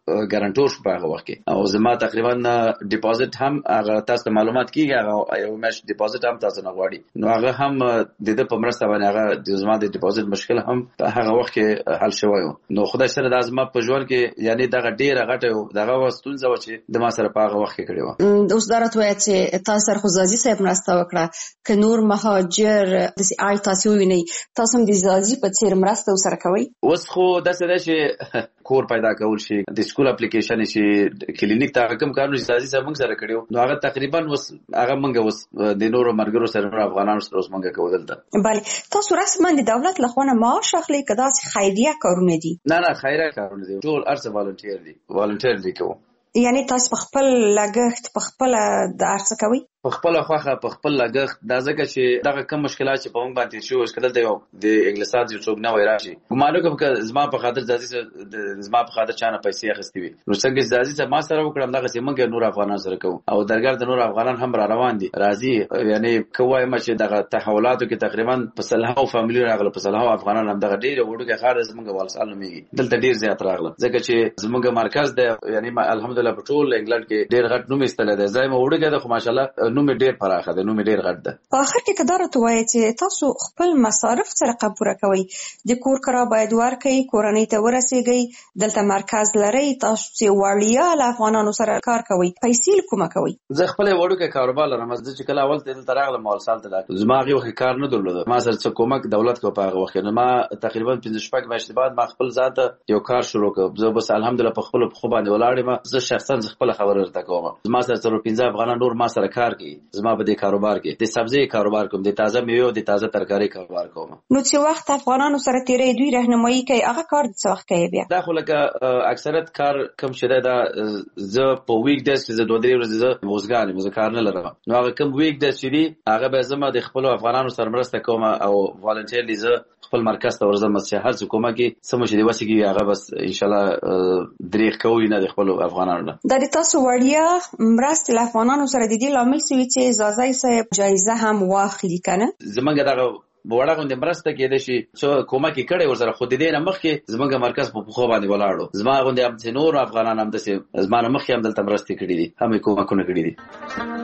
ګارانټور شو په هغه وخت کې او زما تقریبا ډیپوزیټ هم هغه تاسو معلومات کیږي هغه یو مش ډیپوزیټ هم تاسو نه غواړي نو هغه هم د دې په مرسته باندې هغه د زما د ډیپوزیټ مشکل هم په هغه وخت کې حل شوی نو خدای سره د زما په ژوند کې یعنی دغه ډیره غټه دغه وستونزه و چې د ما سره په هغه وخت کې کړې و اوس دا راته وایي چې تاسو سره خو زازي صاحب مرسته وکړه ک نور مهاجر د سی آی تاسو ویني تاسو هم د زازي په څیر مرسته وسره کوي اوس خو د څه چې کور پیدا کول شي د سکول اپلیکیشن شي کلینیک ته کوم کارونه زازي صاحب موږ سره کړیو نو هغه تقریبا اوس هغه موږ اوس د نورو مرګرو سره نور افغانانو سره اوس موږ کوو دلته بله تاسو رسما د دولت له خوا معاش اخلي کدا خیریه کارونه دي نه نه خیریه کارونه دي ټول ارڅ والنټیر دي والنټیر دي کوم یعنی تاسو په خپل لګښت په خپل د ارڅ کوي په خپل خوخه په خپل لګښت دا ځکه چې دغه کم مشکلات چې په موږ باندې شو اسکدل دی د انګلیسات یو څوک نه وای راشي ګمانو کوم چې زما په خاطر ځازي د زما په خاطر چانه پیسې اخستې وي نو څنګه ځازي چې ما سره وکړم دغه چې موږ نور افغانان سره کوو او درګر د نور افغانان هم را روان دي راځي یعنی کوی ما چې دغه تحولاتو کې تقریبا په سلهاو فاميلي راغله په سلهاو افغانان هم دغه ډیره وړوکه خار زموږ والسال نوميږي دلته ډیر زیات راغله ځکه چې زموږ مرکز دی یعنی الحمدلله په ټول انګلند کې ډیر غټ نوم استل دی زایم وړوکه د خو ماشالله نوم ډیر پراخه د نوم ډیر غټ ده په اخر کې کدارت وایي چې تاسو خپل مصارف سره قبوره کوي د کور کرا باید ورکړي کورنۍ ته ورسیږي دلته مرکز لري تاسو چې وړیا له افغانانو سره کار کوي پیسې کومه کوي زه خپل وړوکه کاروبار لرم چې کله اول ته دلته راغلم مال سال ته زما غو کار نه درلود ما سره څه کومک دولت کو په هغه وخت نه ما تقریبا پنځه شپږ میاشتې بعد ما خپل ذات یو کار شروع کړ زه بس الحمدلله په خپل خو باندې ولاړم زه شخصا خپل خبر ورته کوم زما سره څلور پنځه افغانان نور ما سره کار کوي زما په کاروبار کې د سبزی کاروبار کوم د تازه میوه د تازه ترکاری کاروبار کوم نو چې وخت افغانانو سره تیرې دوی راهنمایي کوي هغه کار د څه وخت کوي بیا دا خو لکه اکثریت کار کم شته دا زه په ویک ډیز کې زه دوه درې ورځې زه موزګان مزه کار نه لرم نو هغه کم ویک ډیز چې دی هغه به زما د خپل افغانانو سره مرسته کوم او والنټیرلی زه خپل مرکز ته ورځم چې هر څه کومه کې سم شي دی وسیږي هغه بس ان شاء الله دریغ کوي نه د خپل افغانانو دا د تاسو وړیا مرسته له افغانانو سره د دې لامل سوي چې زازي صاحب جایزه هم واخلي کنه زمونږ دغه بوړه غونډه مرسته کېده شي چې کومه کې کړي ورسره خو دې نه مخ کې زمونږ مرکز په خو باندې ولاړو زما غونډه هم چې نور افغانان هم د زما مخ هم دلته مرسته کړې دي هم کومه کونه کړې دي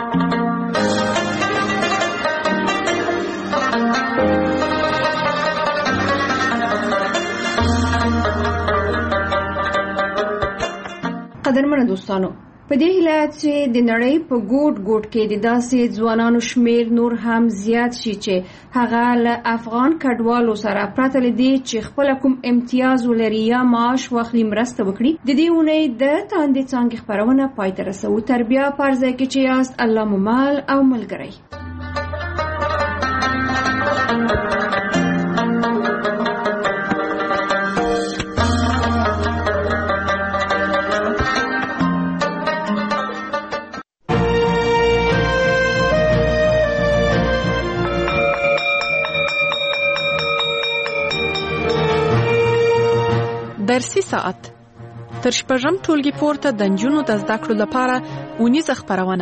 قدرمنو دوستانو په دې هیله چې د نړۍ په ګوټ ګوټ کې د داسې ځوانانو شمیر نور هم زیات شي چې هغه له افغان کډوالو سره پرته لدی چې خپل کوم امتیاز ولري یا معاش واخلي مرسته وکړي د دې اونۍ د تاندې څنګه خبرونه پای ته رسو تربیه پرځای کې چې یاست الله ممال او ملګری درسي ساعت تر شپږم ټولګي پورته د نجونو د زده کړو لپاره اونیزه خبرونه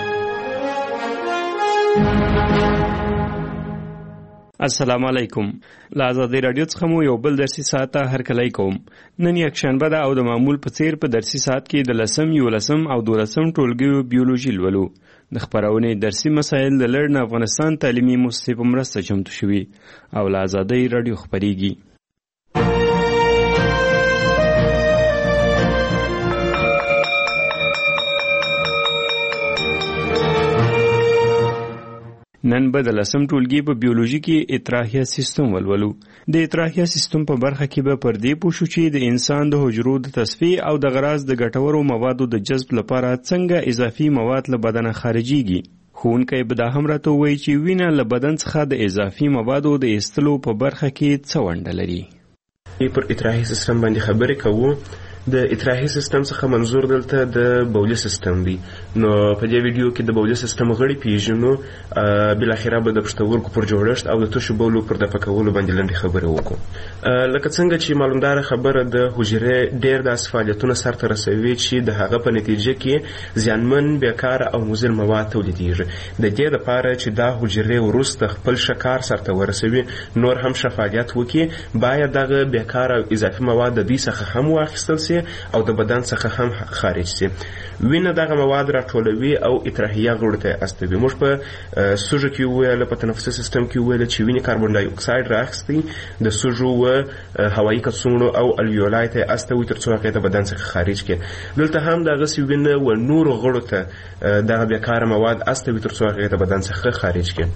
السلام علیکم لا آزادی رادیو څخه مو یو بل درسي ساعت هرکلی کوم نن یک شنبه ده او د معمول په څیر په درسي ساعت کې د لسم یولسم او دولسم ټولګیو بیولوژي لولو د خبرونې درسي مسایل د لړن افغانستان تعلیمي مؤسسې په مرسته چمتو شوي او لا آزادی رادیو خبريږي نن به د لسم ټولګي په بیولوژي کې اطراحیه سیستم ولولو د اطراحیه سیستم په برخه کې به پر دې پوښو چې د انسان د حجرو د تصفیه او د غراض د ګټورو موادو د جذب لپاره څنګه اضافي مواد له بدن خارجيږي ښوونکی به دا هم راته ووایي چې وینه له بدن څخه د اضافي موادو د ایستلو په برخه کې څه ونډه لري پر اطراحي سیستم باندې خبرې کوو د اطراحي سیستم څخه منظور دلته د بولي سیستم دی نو په دې ویډیو کې د بولي سیستم غړي پیژنو بل اخره به د پښتورګو پر جوړښت او د تشو بولو پر د پکولو باندې لنډه خبره وکړو لکه څنګه چې معلومدار خبره د حجرې ډېر د فعالیتونو سرته رسوي چې د هغه په نتیجه کې زیانمن بیکاره او مضر مواد تولیدېږي د دې لپاره چې دا حجرې وروسته خپل شکار سرته ورسوي نور هم شفافیت وکړي باید دغه بیکاره او اضافي مواد د دې څخه هم واخیستل شي سي او د بدن څخه هم خارج سي. وینه دغه مواد راټولوي او اطراحیه غړو ته استوي. موږ په سوژه کې وویل، په تنفسي سیستم کې وویل چې وینې کاربن ډای اکساید راخستی د سوژو و هوایي کڅوړو او الویولای ته استوي تر څو هغه د بدن څخه خارج کړي. دلته هم دغه سی وینه و نور غړو ته دغه بیکاره مواد استوي تر څو هغه د بدن څخه خارج کړي.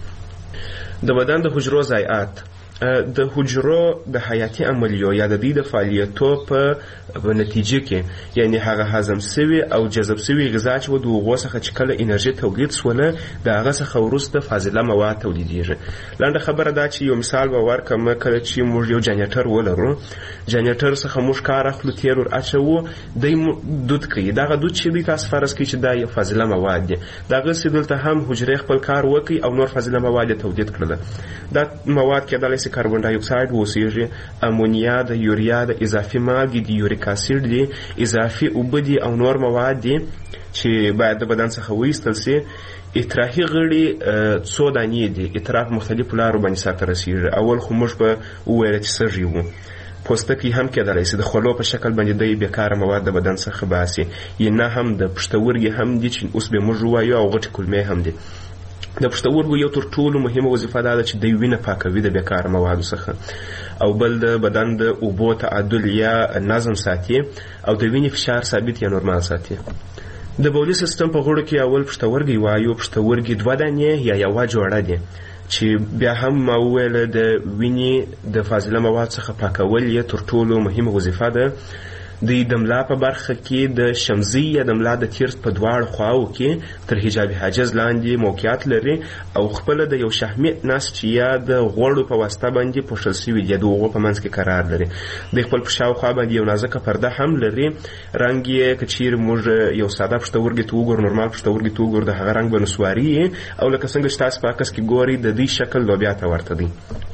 د بدن د حجرو ضایعات د حجرو د حیاتي عملیو یا د دې د فعالیتو په نتیجه کې، یعنی هغه هضم سوي او جذب سوي غذا چې و د هغو څخه چې کله انرژي تولید سوله د هغه څخه وروسته فاضله مواد تولیدېږي. لنډه خبره دا چې یو مثال به ورکړم، کله چې موږ یو جنریټر ولرو، جنریټر څخه موږ کار اخلو، تیر ور اچوو، دی دود کوي. دغه دود چې دی تاسو فرض کړئ چې دا یو فاضله مواد دی. دغسې دلته هم حجرې خپل کار وکړي او نور فاضله مواد یې تولید کړله. دا مواد کېدلی سي کاربن ډای اکساید واوسیږي، امونیا د یوریا د اضافي مالګې د یوریک اسید دي، اضافي اوبه دي او نور مواد دي چې باید د بدن څخه وایستل سي. اطراحي غړي څو دانې دي، اطراف مختلفو لارو باندې سرته رسیږي. اول خو موږ به وویل چې سږي وو، پوستکی هم کېدلی سي د خولو په شکل باندې دی بیکاره مواد د بدن څخه باسي، یا نه هم د پښتورګي هم دي چې اوس به موږ ووایو، او غټې کولمې هم دي. د پښتورګو یو تر ټولو مهمه وظیفه دا ده چې دوی وینه پاکوي د بیکاره موادو څخه، او بل د بدن د اوبو تعادل یا نظم ساتي، او د وینې فشار ثابت یا نورمال ساتي. د بولي سیستم په غړو کې اول پښتورګي وایو. پښتورګي دوه دانې یا یوه جوړه دي چې بیا هم ما وویل د وینې د فاضله مواد څخه پاکول یې تر ټولو مهمه وظیفه ده. د د ملا په برخه کې د شمزي یا د ملا د تیر په دواړو خواو کې تر حجاب حاجز لاندې موقعیت لري، او خپل د یو شحمي نسج یا د غوړو په واسطه باندې پوښل شوی دی، د هغو په منځ کې قرار لري. د خپل په شاوخوا باندې یو نازکه پرده هم لري. رنګ یې که چیرې موږ یو ساده پښتورګي ته وګورو، نورمال پښتورګي ته وګورو، د هغه رنګ به نسواري، او لکه څنګه چې تاسو په عکس کې ګورئ د دې شکل لوبیا ته ورته دی.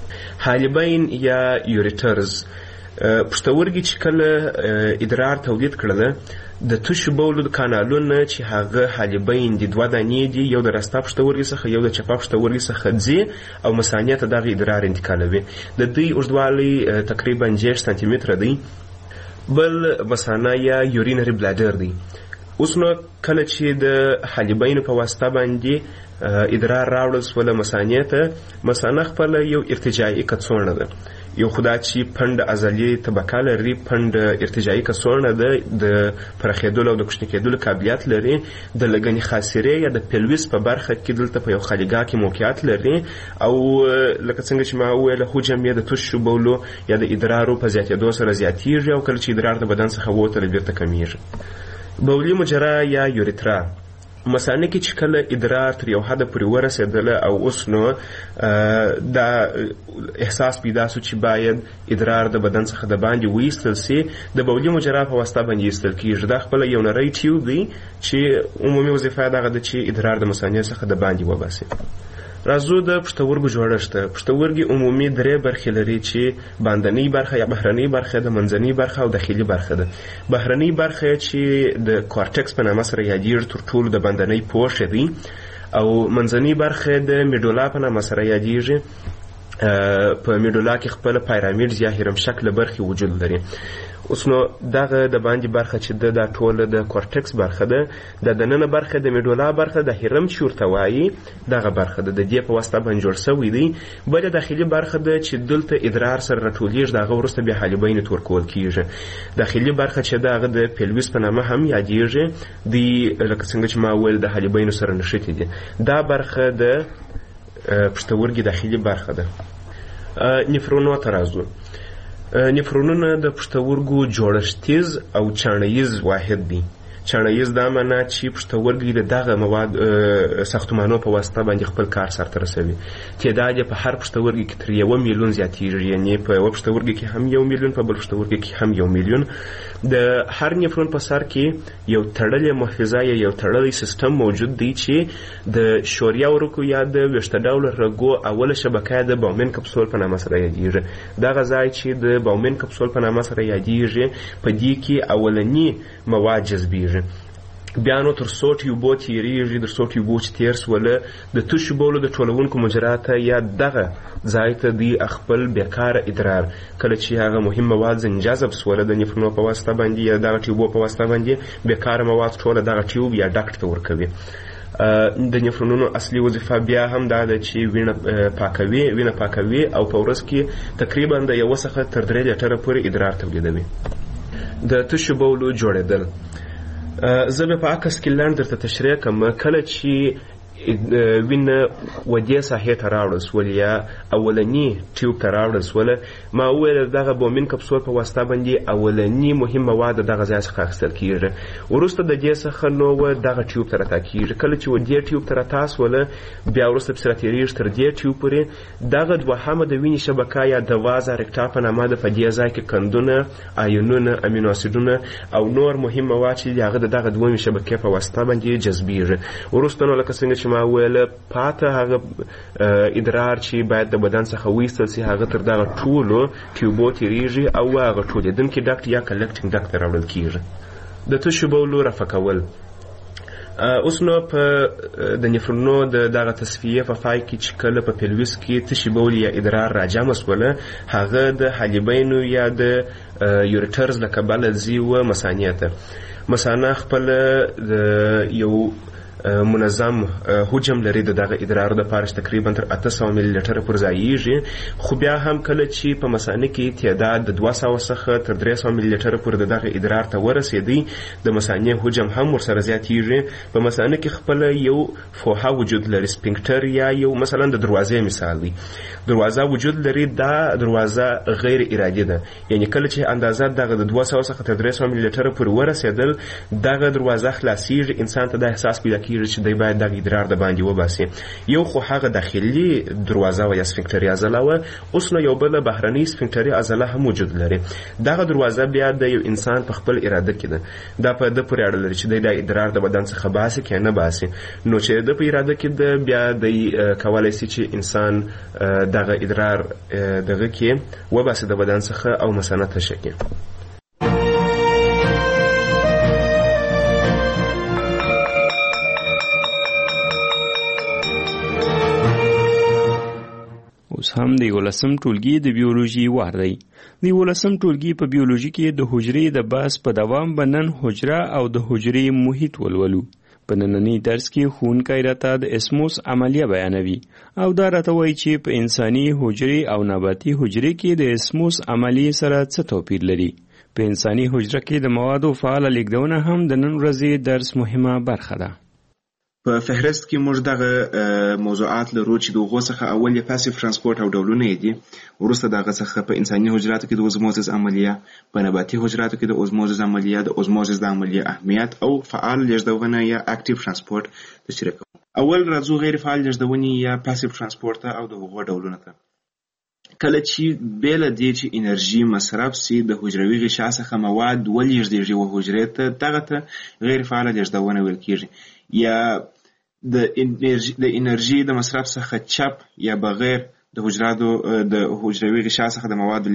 حالبین یا یوریټرز پښتورګي چې کله ادرار تولید کړله، د تشو بولو د کانالونه چې هغه حالبین دي دوه دانې دي، یو د راسته پښتورګي څخه یو د چپه پښتورګي څخه ځي او مثانې ته دغه ادرار انتقالوي. د دوی اوږدوالی تقریبا دېرش سانتي متره دی. بل مثانه یا یورینري بلاډر دی. اوس نو کله چې د حالبینو په واسطه باندې ادرار راوړل سوله مثانې ته، مثانه خپله یو ارتجاعي کڅوړه ده. یو خدا چې پنډ عضلي طبقه لري، پنډ ارتجاعي کڅوړه ده، د پراخېدلو او د کوچني کېدلو قابلیت لري. د لګنې خاصرې یا د پلویس په برخه کې دلته په یو خالیګاه کې موقعیت لري، او لکه څنګه چې ما وویل حجم یې د تشو بولو یا د ادرارو په زیاتېدو سره زیاتېږي، او کله چې ادرار د بدن څخه ووتله بیرته کمیږي. بولي مجرا یا یوریترا مثانه کې چې کله ادرار تر یو حده پورې ورسېدله او اوس نو دا احساس پیدا سو چې باید ادرار د بدن څخه د باندې وایستل سي، د بولي مجرا په واسطه باندې ایستل کېږي. دا خپله یو نری ټیوب دی چې عمومي وظیفه دغه ده چې ادرار د مثانې څخه د باندې وباسي. راځو د پښتورګو جوړښت. پښتورګي عمومي درې برخې لري چې باندنۍ برخه یا بهرنۍ برخه ده، منځنۍ برخه او داخلي برخه ده. بهرنۍ برخه چې د کورټکس په نامه سره یادېږي تر ټولو د باندنۍ پوښ دی، او منځنۍ برخه د میډولا په نامه سره یادېږي. په میډولا کې خپل پیرامیډ یا هرم شکل برخې وجود لري. اوس نو دغه د باندې برخه چې ده دا ټوله د کورټکس برخه ده، د دننه برخه د میډولا برخه د هرم چې ورته وایي دغه برخه ده، د دې په واسطه باندې جوړ شوی دی. بله داخلي برخه ده چې دلته ادرار سره راټولیږي، د هغه وروسته بیا حالبین ته ورکول کېږي. داخلي برخه چې ده هغه د پیلویس په نامه هم یادېږي، دی لکه څنګه چې ما وویل د حالبینو سره نښتې دي. دا برخه د پښتورګي داخلي برخه ده. نفرونو ته راځو. نفرونونه د پښتورګو جوړښتیز او چاڼیز واحد دی. چاڼیز دا معنا چې پښتورګي د دغه مواد ساختمانو په واسطه باندې خپل کار سرته رسوي. تعداد یې په هر پښتورګي کې تر یوه میلیون زیاتېږي، یعنې په یوه پښتورګي کې هم یو میلیون، په بل پښتورګي کې هم یو میلیون. د هر نفرون په سر کې یو تړلی محفظه یا یو تړلی سیستم موجود دی چې د شوریا ورکو یا د ویښته ډوله رګو اوله شبکه د باومن کپسول په نامه سره یادېږي. دغه ځای چې د باومن کپسول په نامه سره یادېږي، په دې کې اولني مواد جذبېږي. بیا نو تر څو ټیوبو تېرېږي تر څو ټیوبو چې تېر سوله د تشو بولو د ټولونکو مجراته یا دغه ځای ته دوی خپل بیکاره ادرار کله چې هغه مهم مواد ځنې جذب سوله د نفرونو په واسطه باندې یا دغه ټیوبو په واسطه باندې بیکاره مواد ټوله دغه ټیوب یا ډکټ ته ورکوي. د نفرونونو اصلي وظیفه بیا هم دا ده چې وینه پاکوي وینه پاکوي او په ورځ کې تقریبا د یوه څخه تر درې لیټره پورې ادرار تولیدوي. د تشو بولو جوړېدل زه به په عکس کې لنډ درته تشریح کوم. کله چې وینه ودې ساحې ته راوړل سول یا اولني ټیوب ته راوړل سول، ما وویل دغه بومین کپسول په واسطه باندې اولني مهم مواد دغه ځای څخه اخیستل کېږي. وروسته د دې څخه نو دغه ټیوب ته راتا کېږي. کله چې ودې ټیوب ته راتا سوله بیا وروسته پسې راتېرېږي تر دې ټیوب پورې. دغه دوهمه د وینې شبکه یا د وازه رکټا په نامه ده. په دې ځای کې کندونه، آیونونه، امینو اسیدونه او نور مهم مواد چې هغه د دغه دویمې شبکې په واسطه باندې جذبېږي. وروسته نو لکه څنګه چې ما ویل پاته هغه ادرار چې باید د بدن څخه وایستل سي هغه تر دغه ټولو ټیوبو تېرېږي او هغه ټولېدونکي ډکټ یا کلکټینګ ډکټ ته راوړل کېږي. د تشو بولو رفع کول. اوس نو په د نفرونو د دغه تصفیې په پای کې چې کله په پلویس کې تشي بول یا ادرار راجمع سوله هغه د حالبینو یا د یوریټرز له کبله ځي و مثانې ته. مثانه خپله د یو منظم حجم لري د دغه ادرار د پاره تقریبا تر اته سوه ملي لیټره پر ځایږي. خو بیا هم کله چې په مثانه کې تعداد د دوه سوه څخه تر درې سوه ملي لیټره پر د دغه ادرار ته ورسېدی د مثانې حجم هم ورسره زیاتېږي. په مثانه کې خپله یو فوحه وجود لري، سپینکټر یا یو مثلا د دروازې مثال دی. دروازه وجود لري. دا دروازه غیر ارادي ده، یعنی کله چې اندازه دغه د دوه سوه څخه تر درې سوه ملي لیټره پورې ورسېدل دغه دروازه خلاصېږي. انسان ته دا احساس پیدا کېږي چې دی باید دغه ادرار د باندې وباسي. یو خو هغه داخلي دروازه و یا سفنکټري عضله وه. اوس نو یو بله بهرنۍ سفنکټري عضله هم وجود لري. دغه دروازه بیا د یو انسان په خپل اراده کې ده. دا په ده پورې اړه لري چې دی دا ادرار د بدن څخه باسي که نه باسي. نو چې د په اراده کې ده بیا دی کولی سي چې انسان دغه ادرار دغه کې وباسي د بدن څخه او مثانه تشه کړي. اوس هم د یولسم ټولګي د بیولوژي وار دی. د یولسم ټولګي په بیولوژي کې د حجرې د بحث په دوام به نن حجره او د حجرې محیط ولولو. په ننني درس کې ښوونکی راته د اسموس عملیه بیانوي او دا راته وایي چې په انساني حجرې او نباتي حجرې کې د اسموس عملیې سره څه توپیر لري. په انساني حجره کې د موادو فعاله لیږدونه هم د نن ورځې درس مهمه برخه ده. په فهرست کې موږ دغه موضوعات لرو چې د هغو څخه اول یې پاسیف ترانسپورت او ډولونه یې دي. وروسته دغه څخه په انساني حجراتو کې د اوزموزس عملیه، په نباتي حجراتو کې د اوزموزس عملیه، د اوزموزس د عملیه اهمیت او فعال لیږدونه یا اکټیو ترانسپورت تشریح کوو. اول راځو غیر فعال لیږدونې یا پاسیف ترانسپورت او د هغو ډولونه ته. کله چې بیله دې چې انرژي مصرف سي د حجروي غشا څخه مواد ولېږدېږي و حجرې ته، دغه ته غیر فعاله لیږدونه ویل کېږي. یا د انرژي د انرژي د مصرف څخه چپ یا بغیر د حجراتو د حجروي غشا څخه د موادو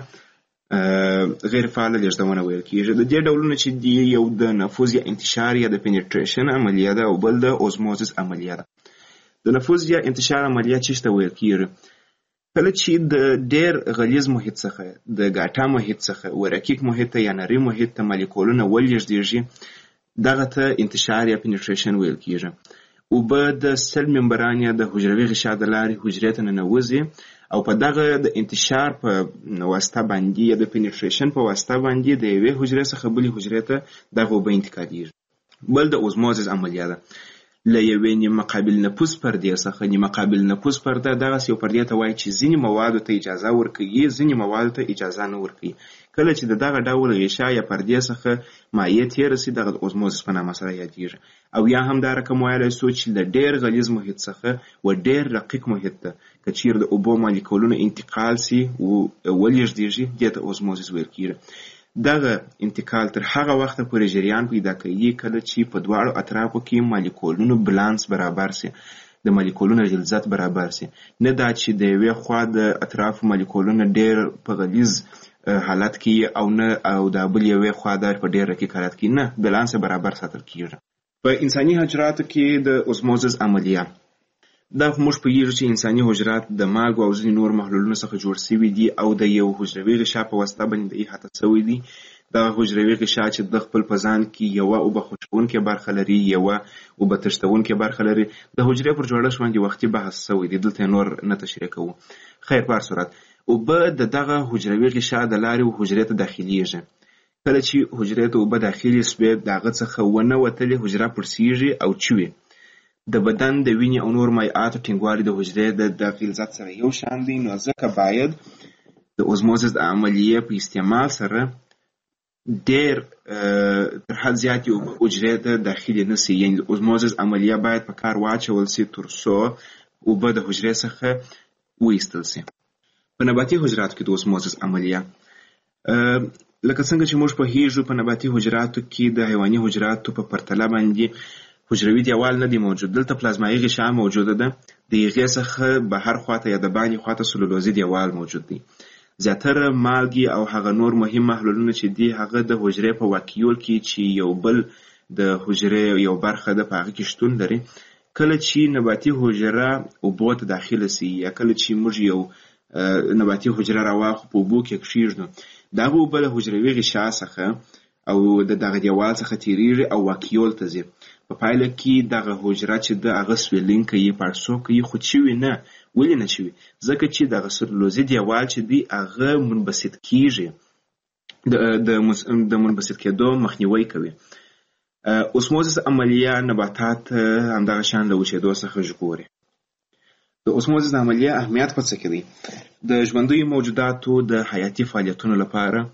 لیږد غیر فعاله لیږدونه ویل کېږي. د دې ډولونه چې دي یو د نفوذ یا انتشار یا د پینیټریشن عملیه ده او بل د اوزموزس عملیه ده. د نفوذ یا انتشار عملیه څه ته ویل کېږي؟ کله چې د ډېر غلیظ محیط څخه د ګاټا محیط څخه ورقیق محیط یا نري محیط ته مالیکولونه ولېږدېږي دغه ته انتشار یا پینیټریشن ویل کېږي. اوبه د سل ممبران یا د حجروي غشا د لارې حجرې ته ننوځي او په دغه د انتشار په واسطه باندې یا د پینیټریشن په واسطه باندې د یوې حجرې څخه بلې حجرې ته دغه اوبه انتقالېږي. بل د اوزموزس عملیه ده. له یوې نیمه قابل نفوذ پردې څخه نیمه قابل نفوذ پرده دغسې یو پردې ته وایي چې ځینې موادو ته اجازه ورکوي، ځینې موادو ته اجازه نه ورکوي. کله چې د دغه ډول غشا یا پردې څخه مایع تېره سي دغه د اوزموزس په نامه سره یادېږي. او یا هم دا رقم ویلی سو چې له ډېر غلیظ محیط څخه و ډېر رقیق محیط ته که چیرې د اوبو مالیکولونه انتقال سي ولېږدېږي دې ته اوزموزس ویل کېږي. دغه انتقال تر هغه وخته پورې جریان پیدا کوي کله چې په دواړو اطرافو کې مالیکولونو بالانس برابر سي، د مالیکولونو غلظت برابر سي. نه دا چې د یوې خوا د اطرافو مالیکولونه ډېر په غلیظ حالت کې او نه او د بل یوې خوا د په ډېر رقیق حالت کې، نه، بالانس برابر ساتل کېږي. په انساني حجراتو کې د اوزموزس عملیه دا موږ پوهیږو چې انساني حجرات د مالګو او ځینې نور محلولونو څخه جوړ شوي دي او د یو حجروي غشا په واسطه باندې د احاطه شوي دي. دغه حجروي غشا چې د خپل په ځان کې یوه اوبه خوشبونکې برخه لري، یوه اوبه تښتونکې برخه لري. د حجرې پر جوړښت باندې وختي بحث شوی دی، دلته نور نه تشریح کوو. خیر په هر صورت اوبه د دغه حجروي غشا د لارې حجرې ته داخلیږي. کله چې حجرې ته اوبه داخلي سوې د هغه څخه ونه وتلې حجره پړسیږي او چوي. د بدن د وینې او نور مایعاتو ټینګوالی د حجرې د داخلزت سره یو شان دی، نو ځکه باید د اوزموزس د عملیې په استعمال سره ډېر تر حد زیاتې اوبه حجرې ته داخلي نه سي. یعنې د اوزموزس عملیه باید په کار واچول سي تر څو اوبه د حجرې څخه وایستل سي. په نباتي حجراتو کې د اوزموزس عملیه لکه څنګه چې موږ پوهیږو په نباتي حجراتو کې د حیواني حجراتو په پرتله باندې حجروي دیوال نه دی موجود. دلته پلازمایي غشا موجوده ده، د هغې څخه بهر خواته یا د باندې خواته سلولوزي دیوال موجود دی. زیاتره مالګې او هغه نور مهم محلولونه چې دي هغه د حجرې په واکیول کې چې یو بل د حجرې یو برخه ده په هغه کې شتون لري. کله چې نباتي حجره اوبو ته داخله سي یا کله چې موږ یو نباتي حجره راواخو په اوبو کې کښیږدو، دغه اوبه د حجروي غشا څخه او د دغه دیوال څخه تیریږي او واکیول ته ځي. په پایله کې دغه حجره چې د هغه سویلینګ کوي، پړسو کوي، خو چوي نه. ولې نه چوي؟ ځکه چې دغه سلولوزي دیوال چې دی هغه منبسط کیږي، د منبسط کېدو مخنیوی کوي. اوسموزس عملیه نباتات همدغه شان له وچېدو څخه ژغوري. د اوسموزس عملیه اهمیت په څه کې دی؟ د ژوندیو موجوداتو د حیاتي فعالیتونو لپاره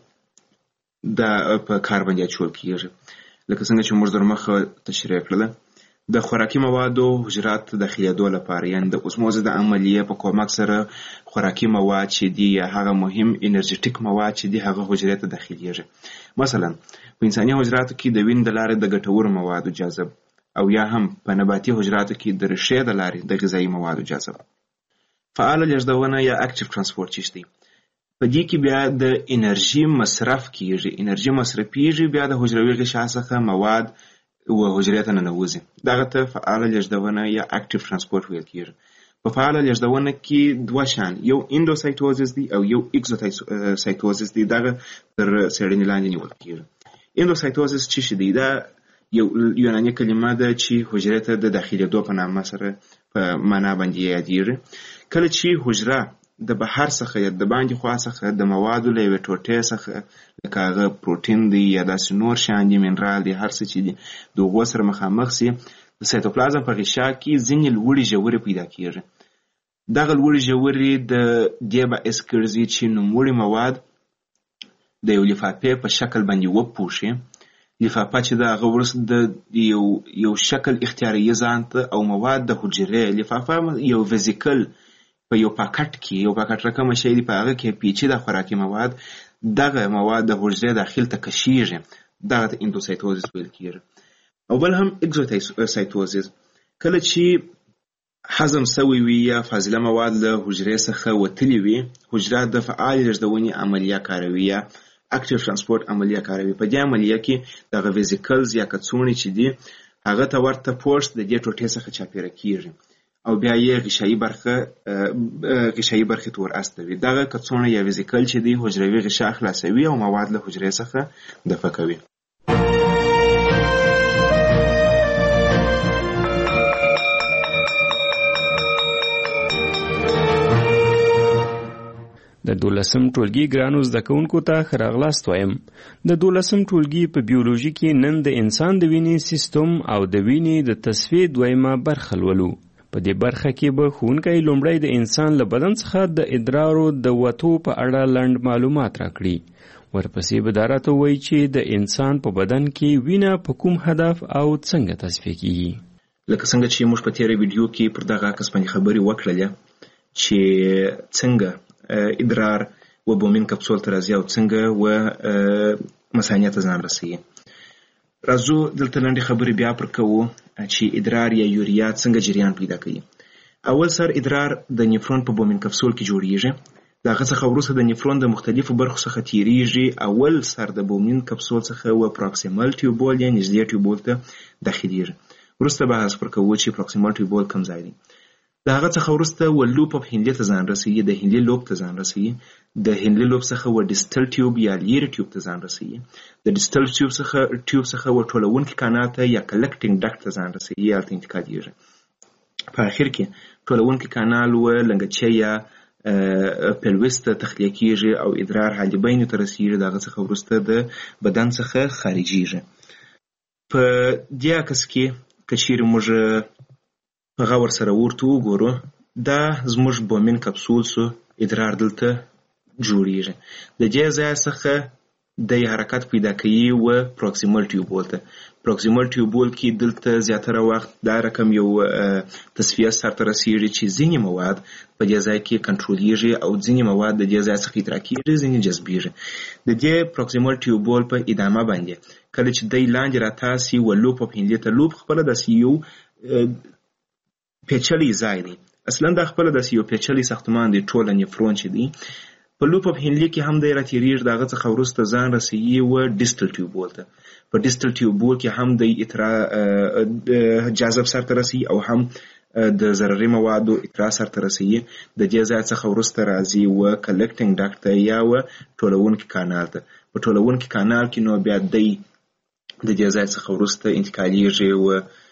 د په کار باندې اچول کیږي. لکه څنګه چې موږ در مخه تشریح کړله، د خوراکي موادو حجرات داخلېدو لپاره، یعنې د اوسموزس د عملیې په کومک سره خوراکي مواد چې دي یا هغه مهم انرژیټیک مواد چې دي هغه حجرې ته داخلېږي. مثلا په انساني حجراتو کې د وینې د لارې د ګټورو موادو جذب او یا هم په نباتي حجراتو کې د ریښې د لارې د غذایي موادو جذب. فعاله لیږدونه یا اکټیو ترانسپورټ چې دی، په دې کې بیا د انرژي مصرف کیږي، انرژي مصرفیږي، بیا د حجروي غشا څخه مواد و حجرې ته ننوځي. دغه ته فعاله لیږدونه یا اکټیو ترانسپورټ ویل کیږي. په فعاله لیږدونه کې دوه شان، یو اندوسایتوزس دی او یو اکزوسایتوزس دی. دغه تر څېړنې لاندې نیول کیږي. اندوسایتوزس څه شی دی؟ دا یو یوناني کلمه ده چې حجرې ته د داخلېدو په نامه سره په معنا باندې یادېږي. کله چې حجره د بهر څخه یا د باندې خوا څخه د موادو له یوې ټوټې څخه لکه هغه پروټین دی یا داسې نور شیان دي، منرال دی، هر څه چې دي، د هغو سره مخامخ سي، د سایتوپلازم په غشا کې ځینې لوړې ژورې پیدا کیږي. دغه لوړې ژورې د دې باعث ګرځي چې نوموړي مواد د یو لفافې په شکل باندې وپوښي. لفافه چې د هغه وروسته د یو یو شکل اختیاروي ځان ته او مواد د حجرې. لفافه یو ویزیکل په یو پاکټ کې یو پاکټ رقم شی دی، په هغه کې پیچیده خوراکي مواد، دغه مواد د حجرې داخل ته کشیږي. دغه ته اندوسایتوزس ویل کیږي. او بل هم اکزوسایتوزس، کله چې هضم سوی وي یا فاضله مواد له حجرې څخه وتلي وي، حجره د فعال لیږدونې عملیه کاروي یا اکټیو ترانسپورټ عملیه کاروي. په دې عملیه کې دغه ویزیکلز یا کڅوړې چې دي هغه ته ورته پوسټ د دې ټوټې څخه چاپیره کیږي او بیا یې غشایي برخه غشایي برخې ته ور استوي. دغه کڅوړه یا ویزیکل چې دی حجروي غشا خلاصوي او مواد له حجرې څخه دفع کوي. د دولسم ټولګي ګرانو زده کوونکو ته ښه راغلاست وایم. د دولسم ټولګي په بیولوژي کې نن د انسان د وینې سیستم او د وینې د تصفیې دویمه برخه لولو. په دې برخه کې به ښوونکی لومړی د انسان له بدن څخه د ادرارو د وتو په اړه لنډ معلومات راکړي. ورپسې به دا راته ووایي چې د انسان په بدن کې وینه په کوم هدف او څنګه تصفیه کیږي. لکه څنګه چې موږ په تېره ویډیو کې پر دغه عکس باندې خبرې وکړلې چې څنګه ادرار و بومین کپسول ته راځي او څنګه و مثانې ته ځان رسوي. راځو دلته لنډې خبرې بیا پر کوو چې ادرار یا یوریا څنګه جریان پیدا کوي. اول سر ادرار د نیفرون په بومین کپسول کې جوړیږي. د هغه څخه وروسته د نفرون د مختلفو برخو څخه تیریږي. اول سر د بومین کپسول څخه و پروکسیمل ټیوبول یا نږدې ټیوبول ته داخلیږي. وروسته بحث پر کوو چې پروکسیمل ټیوبول کوم ځای دی. د هغه څخه وروسته و لوپ اف هینلي ته ځان رسوي، د هینلي لوب ته ځان رسوي. د هینلي لوب څخه و ډیسټل ټیوب یا لیري ټیوب ته ځان رسوي. د ډیسټل ټیوب څخه ټیوب څخه و ټولونکي کانال ته یا کلکټینګ ډکټ ته ځان رسوي یا ته انتقالیږي. په اخر کې ټولونکي کانال و لنګچه یا پلویس ته تخلیه کیږي او ادرار حالبین ته رسیږي. د هغه څخه وروسته د بدن څخه خارجيږي. په دې عکس کې کچیر موږ په غور سره ورته وګورو، دا زموږ بومین کپسول سو ادرار دلته جوړیږي. د دې ځای څخه د حرکت پیدا کوي و پروکسیمل ټیوبول ته. پروکسیمل ټیوبول کې دلته زیاتره وخت دا رقم یو تصفیه سرته رسیږي چې ځینې مواد په دې ځای کې کنټرولېږي او ځینې مواد د دې ځای څخه ادرار کېږي، ځینې جذبېږي. د دې پروکسیمل ټیوبول په ادامه باندې کله چې دی لاندې راتاسي و لوپ اف هینلي ته، لوپ خپله داسې یو پیچلی ځای دی. اصلا دا خپله داسې یو پیچلی ساختمان دی ټوله نفرون چې دی. په لوپ اف هینلي کې هم دی راتېرېږي، د هغه څخه وروسته ځان رسوي و ډیسټل ټیوبول ته. په ډیسټل ټیوبول کې هم دی جاذب سرته رسوي او هم د ضرري موادو اطراء سرته رسوي. د دې ځای څخه وروسته راځي و کلکټینګ ډکټ ته یا و ټولونکي کانال ته. په ټولونکي کانال کې نو بیا دی د دې ځای څخه وروسته انتقالیږي و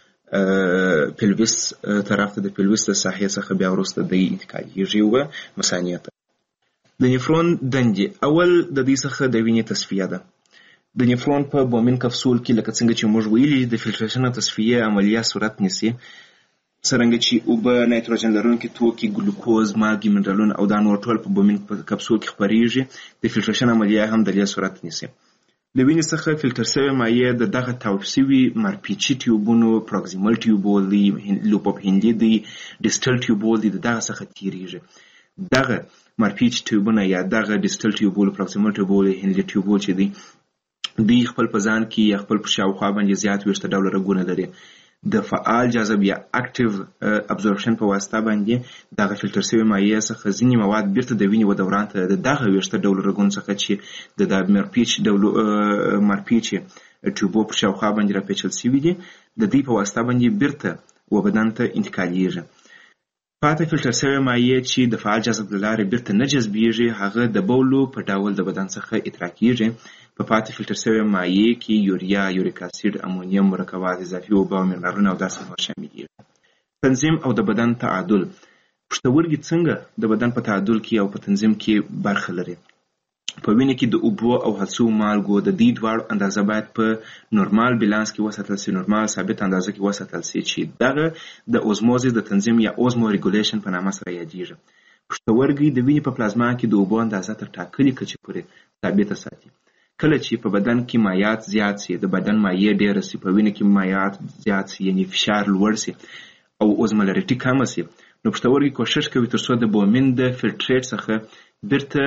پلویس طرف ته. د پلویس د ساحې څخه بیا وروسته دی انتقالیږي و مثانې ته. د نفرون دندې اول د دې څخه د وینې تصفیه ده. د نفرون په بومین کپسول کې لکه څنګه چې موږ ویلي د فلټریشن او تصفیه عملیه صورت نیسي، څرنګه چې اوبه، نایتروجن لرونکي توکي، ګلوکوز، مالګې، منرالونه او دا نور ټول په بومین کپسول کې خپریږي. د فلټریشن عملیه هم د دې صورت نیسي. د وینې څخه فلټر شوی مایع د دغه تاوپ شوي مارپیچي ټیوبونو، پروکسیمل ټیوبول دی، لوپ اف هینلي دی، ډیسټل ټیوبول دی، د دغه څخه تیریږي. دغه مارپیچ ټیوبونه یا دغه ډیسټل ټیوبول، پروکسیمل ټیوبول، هینلي ټیوبول چې دی، دوی خپل په ځان کې یا خپل په شاوخوا باندې زیات ویشته ډوله رګونه لري. د فعال جاذب یا اکټیو ابزورپشن په واسطه باندې دغه فلټر شوی مایع څخه ځینې مواد بیرته د وینې و دوران ته د دغه ویشته ډوله رګونو څخه چې د مارپیچ ډولو مارپیچ ټیوبو په شاوخوا باندې راپیچل شوي دي، د دې په واسطه باندې بیرته و بدن ته انتقالیږي. پاتې فلټر شوی مایع چې د فعال جاذب له لارې بیرته نه جذبیږي، هغه د بولو په ډول د بدن څخه اطراح کیږي. په پاتې فلټر شوی مایع کې یوریا، یوریک اسید، امونیم، مرکبات اضافي اوبه او منرالونه او داسې نور شامل دي. تنظیم او د بدن تعادل. پښتورګي څنګه د بدن په تعادل کې او په تنظیم کې برخه لري؟ په وینه کې د اوبو او هڅو مالګو د دې دواړو اندازه باید په نورمال بیلانس کې وساتل شي، نورمال ثابت اندازه کې وساتل شي چې دغه د اوزموزیس د تنظیم یا اوزمو ریګولیشن په نامه سره یادېږي. پښتورګي د وینې په پلازما کې د اوبو اندازه تر ټاکلې کچې پورې ثابته ساتي. کله چې په بدن کې مایعات زیات شي، د بدن مایع ډېره شي، په وینه کې مایعات زیات شي، یعنی فشار لوړ شي او اوزمولریټي کمه شي، نو پښتورګي کوشش کوي تر څو د بومین د فلټریټ څخه بیرته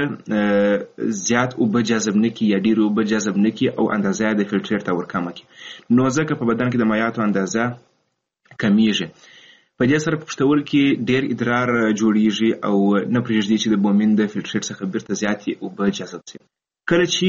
زیات اوبه جذب نه کړي یا ډېر اوبه جذب نه کړي او اندازه یې د فلټریټ ته ورکمه کړي. نو ځکه په بدن کې د مایعاتو اندازه کمیږي. په دې سره په پښتورګي کې ډېر ادرار جوړیږي او نه پرېږدي چې د بومین د فلټریټ څخه بیرته زیاتې اوبه جذب شي. کله چې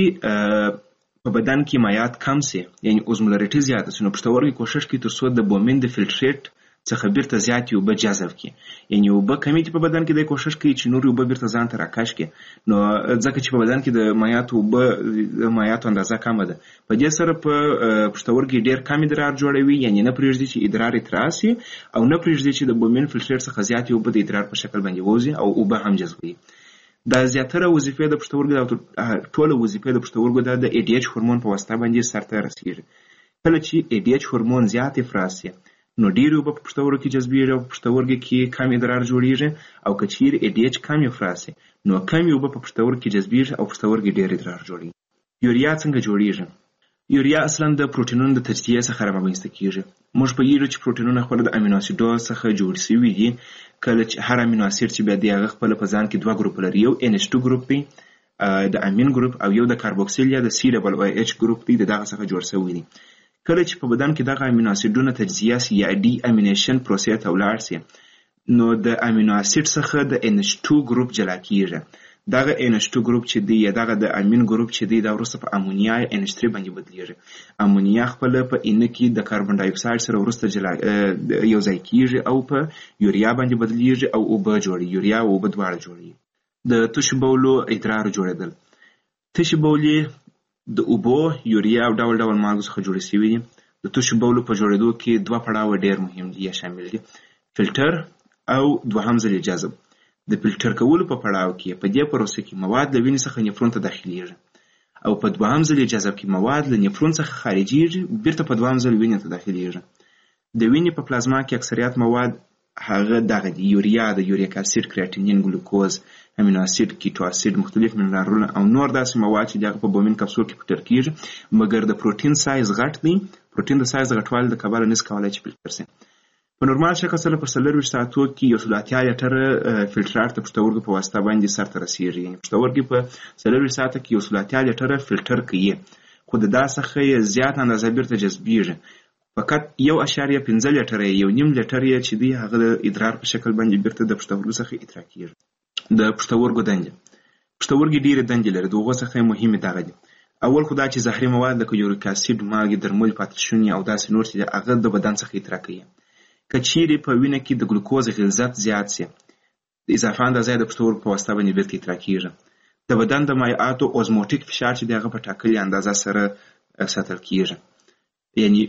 په بدن کې مایعات کم شي، یعنی اوزمولریټي زیاته شي، نو پښتورګي کوشش کوي تر څو د بومین د فلټریټ څخه بیرته زیاتې اوبه جذب کړي. یعنی اوبه کمې دي په بدن کې، دی کوشش کوي چې نورې اوبه بیرته ځان ته راکش کړي. نو ځکه چې په بدن کې د مایعاتو اوبه د مایعاتو اندازه کمه ده، په دې سره په پښتورګي ډېر کم ادرار جوړوي، یعنی نه پرېږدي چې ادرار اطراح شي او نه پرېږدي چې د بومین فلټریټ څخه زیاتې اوبه د ادرار په شکل باندې ووځي او اوبه هم جذبوي. دا زیاتره وظیفې د پښتورګو او ټوله وظیفې د پښتورګو د ای ډي ایچ هورمون په واسطه باندې سرته رسیږي. کله چې ای ډي ایچ هورمون زیات افراز شي، نو ډېرې اوبه په پښتورګو کې جذبېږي او په پښتورګو کې کم ادرار جوړیږي، او که چیرې ای ډي ایچ کم افراز شي، نو کمې اوبه په پښتورګو کې جذبېږي او پښتورګي ډېر ادرار جوړوي. یوریا څنګه جوړیږي؟ یوریا اصلا د پروټینونو د تجزیې څخه رامنځته کیږي. موږ پوهیږو چې پروټینونه خپله د امینو اسیدو څخه جوړ شوي دي. کله چې هر امینو اسید چې بیا دی هغه خپله په ځان کې دوه ګروپ لري، یو ان ایچ ټو ګروپ دی د امین ګروپ، او یو د کاربوکسیل یا د سی ډبل او ایچ ګروپ دی د دغه څخه جوړ شوی دی. کله چې په بدن کې دغه امینو اسیدونه تجزیه شي یا ډي امینیشن پروسې ته ولاړ شي، نو د امینو اسید څخه د ان ایچ ټو ګروپ جلا کیږي. دغه ان ایچ ټو ګروپ چې دی یا دغه د امین ګروپ چې دی دا وروسته په امونیا ان ایچ تhree باندې بدلیږي. امونیا خپل په ان کې د کاربن ډای اکساید سره وروسته جلا یو ځای کیږي او په یوریا باندې بدلیږي او اوبه جوړي یوریا او اوبه دواړه جوړي. د تشو بولو ادرار جوړیدل. تشو بولې د اوبو یوریا او ډول ډول مالګو څخه جوړې شوي دي. د تشو بولو په جوړېدو کې دوه پړاوه ډېر مهم دي یا شامل دي، فلټر او دوهم ځل جذب. د فلټر کولو په پړاو کې په دې پروسه کې مواد له وینې څخه نفرون ته داخليږي او په دوهم ځل جذب کې مواد له نفرون څخه خارجيږي بیرته په دوهم ځل وینې ته داخليږي. د وینې په پلازما کې اکثریت مواد هغه دغه دی یوریا، د یوریک اسید، کریاتینین، ګلوکوز، امینو اسید، کیټو اسید، مختلف منرالونه او نور داسې مواد چې دغه په بومین کپسول کې فلټر کیږي، مګر د پروتین سایز غټ دی. پروتین د سایز غټوالي د کبله نس کولای چې فلټر شي. په نورمال شکل سره په څلورویشت ساعتو کې یو سل اتیا لیټره فلټرات د پښتورګو په واسطه باندې سرته رسیږي. یعنې پښتورګي په څلورویشت ساعته کې یو سل اتیا لیټره فلټر کوي، خو د دا څخه یې زیات اندازه بیرته جذبیږي. فقط یو اشاریه پنځه لیټره یو نیم لیټر یې چې دی هغه د ادرار په شکل باندې بیرته د پښتورګو څخه ادرار کیږي. د پښتورګو دندې. پښتورګي ډېرې دندې لري، د هغو څخه یې مهمې دغه دي. اول خو دا چې زهري مواد لکه یوریک اسید، مالګې، درمل، پاتشوني او داسې نور چې هغه د بدن څخه ادرار کوي. که چیرې په وینه کې د ګلوکوز غلظت زیات شي، د اضافه اندازه د پښتورګو په واسطه باندې بیرته ادرار کیږي. د بدن د مایعاتو اوزموټیک فشار چې دغه په ټاکلې اندازه سره ساتل کیږي. یعنی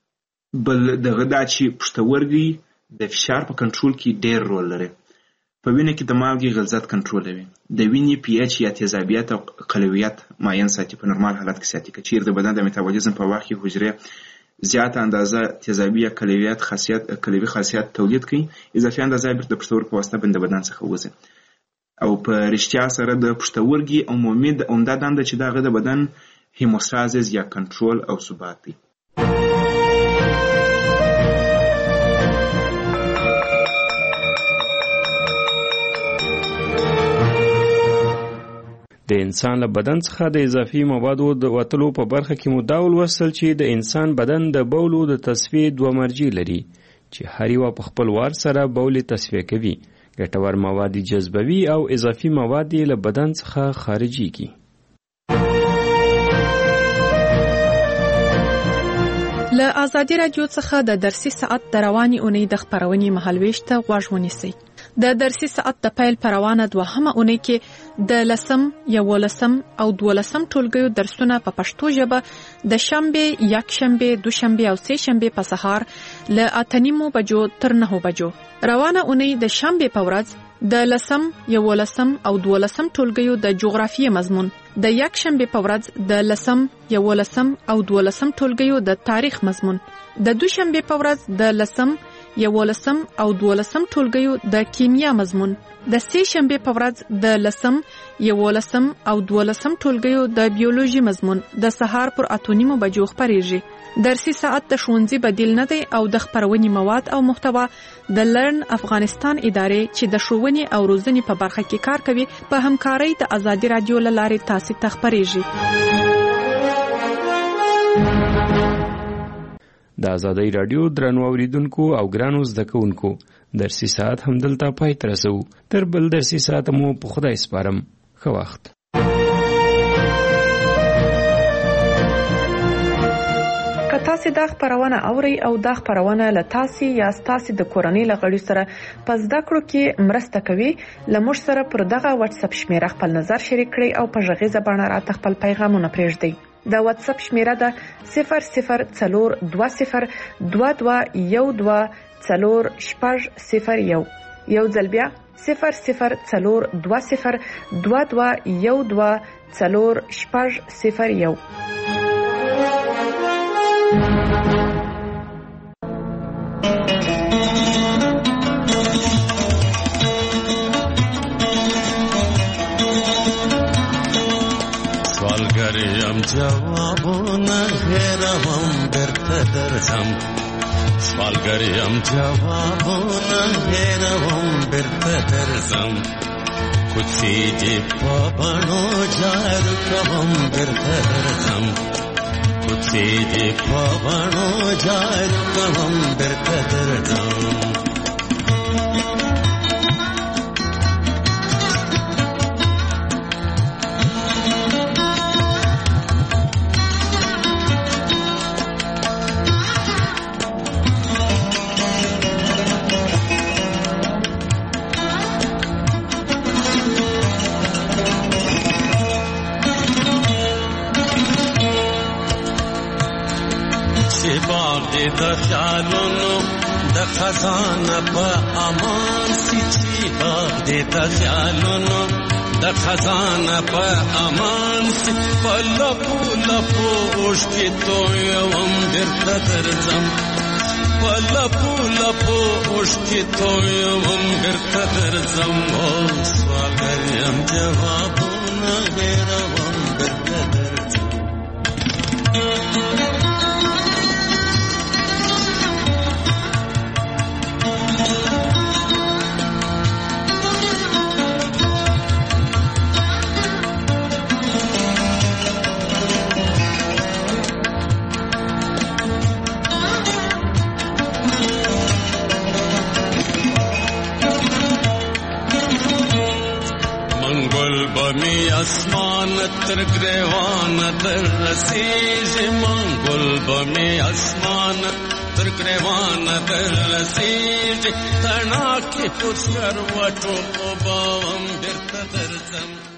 بل دغه دا چې پښتورګي د فشار په کنټرول کې ډېر رول لري. په وینه کې د مالګې غلظت کنټرولوي. د وینې پی ایچ یا تیزابیت او قلویت معین ساتي، په نورمال حالت کې ساتي. که چیرې د بدن د میتابولیزم په وخت کې حجرې زیاته اندازه تیزابي یا قلویت خاصیت قلوي خاصیت تولید کوي، اضافي اندازه بیرته د پښتورګو په واسطه باندې بدن څخه وځي. او په رښتیا سره د پښتورګي عمومي د عمده دنده چې دغه د بدن هیموستازیس یا کنټرول او ثبات دی. د انسان له بدن څخه د اضافي موادو د وتلو په برخه کې مو دا ولوستل چې د انسان بدن د بولو د تصفیې دوه مرجع لري چې هر یو په خپل وار سره بول تصفیه کوي. ګټور مواد جذبوي او اضافي مواد له بدن څخه خارجيږي. له آزادي رادیو څخه د درسي ساعت د رواني اونۍ د خبرونې مهالويش ته غوږ ونیسئ. د درسي ساعت د پیل پروانه دوهمه اونۍ کې د لسم، یولسم او دولسم ټولګیو درسونه په پښتو ژبه د شنبه، یکشنبه، دوشنبه او سه شنبه په سهار له اته نیمو بجو تر نهو بجو. روانه اونۍ د شنبه په ورځ د لسم، یولسم او دولسم ټولګیو د جغرافیې مضمون، د یکشنبه په ورځ د لسم، یولسم او دولسم ټولګیو د تاریخ مضمون، د دوشنبه په ورځ د لسم، یولسم او دولسم ټولګیو د کیمیا مضمون، د سه شنبه په ورځ د لسم، یولسم او دولسم ټولګیو د بیولوژي مضمون د سهار پر اته نیمو بجو خبرېږي. درسي ساعت د ښوونځي بدیل نه دی او د خبرونې مواد او محتوا د لرن افغانستان ادارې چې د ښوونې او روزنې په برخه کې کار کوي په همکارۍ د آزادي رادیو له لارې تاسو ته خبرېږي. د آزادۍ رادیو درنو اوریدونکو او ګرانو زده کوونکو، درسي ساعت همدلته پای ته رسوو. تر بل درسي ساعت مو په خدای سپارم. ښه وخت. که تاسو دا خبرونه اورئ او دا خبرونه له تاسو یا تاسو د کورنۍ لغړي سره په زده کړو کې مرسته کوي، لمر سره پر دغه واتس اپ شمیره خپل نظر شریک کړئ او په ژغیزه باندې راته خپل پیغامونه پرېږدئ. د واتس اپ شمیره ده صفر صفر څلور دوه صفر دوه دوه یو دوه څلور شپږ صفر یو. یو ځل بیا صفر صفر څلور دوه صفر دوه دوه یو دوه څلور شپږ صفر یو. سوالگریم جوابونه هیروم برته درځم، سوالگریم جوابونه هیروم برته درځم، کوڅې دې په بڼو جارو کوم برته درځم، کوڅې دې په بڼو جارو کوم برته درځم. دې د خیالونو د خزانه په امان سي چې باغ دې د خیالونو د خزانه په امان سي په لپو لپو اوښکې تویوم بېرته درځم په لپو لپو اوښکې تویوم بېرته درځم او سوالګر یم جوابونه هېروم بېرته درځم بمی اسمان تر گریوان در رسیږي منګل بمی اسمان تر گریوان در رسیږي تڼاکې پر سکروټو په باوم بیرته درځم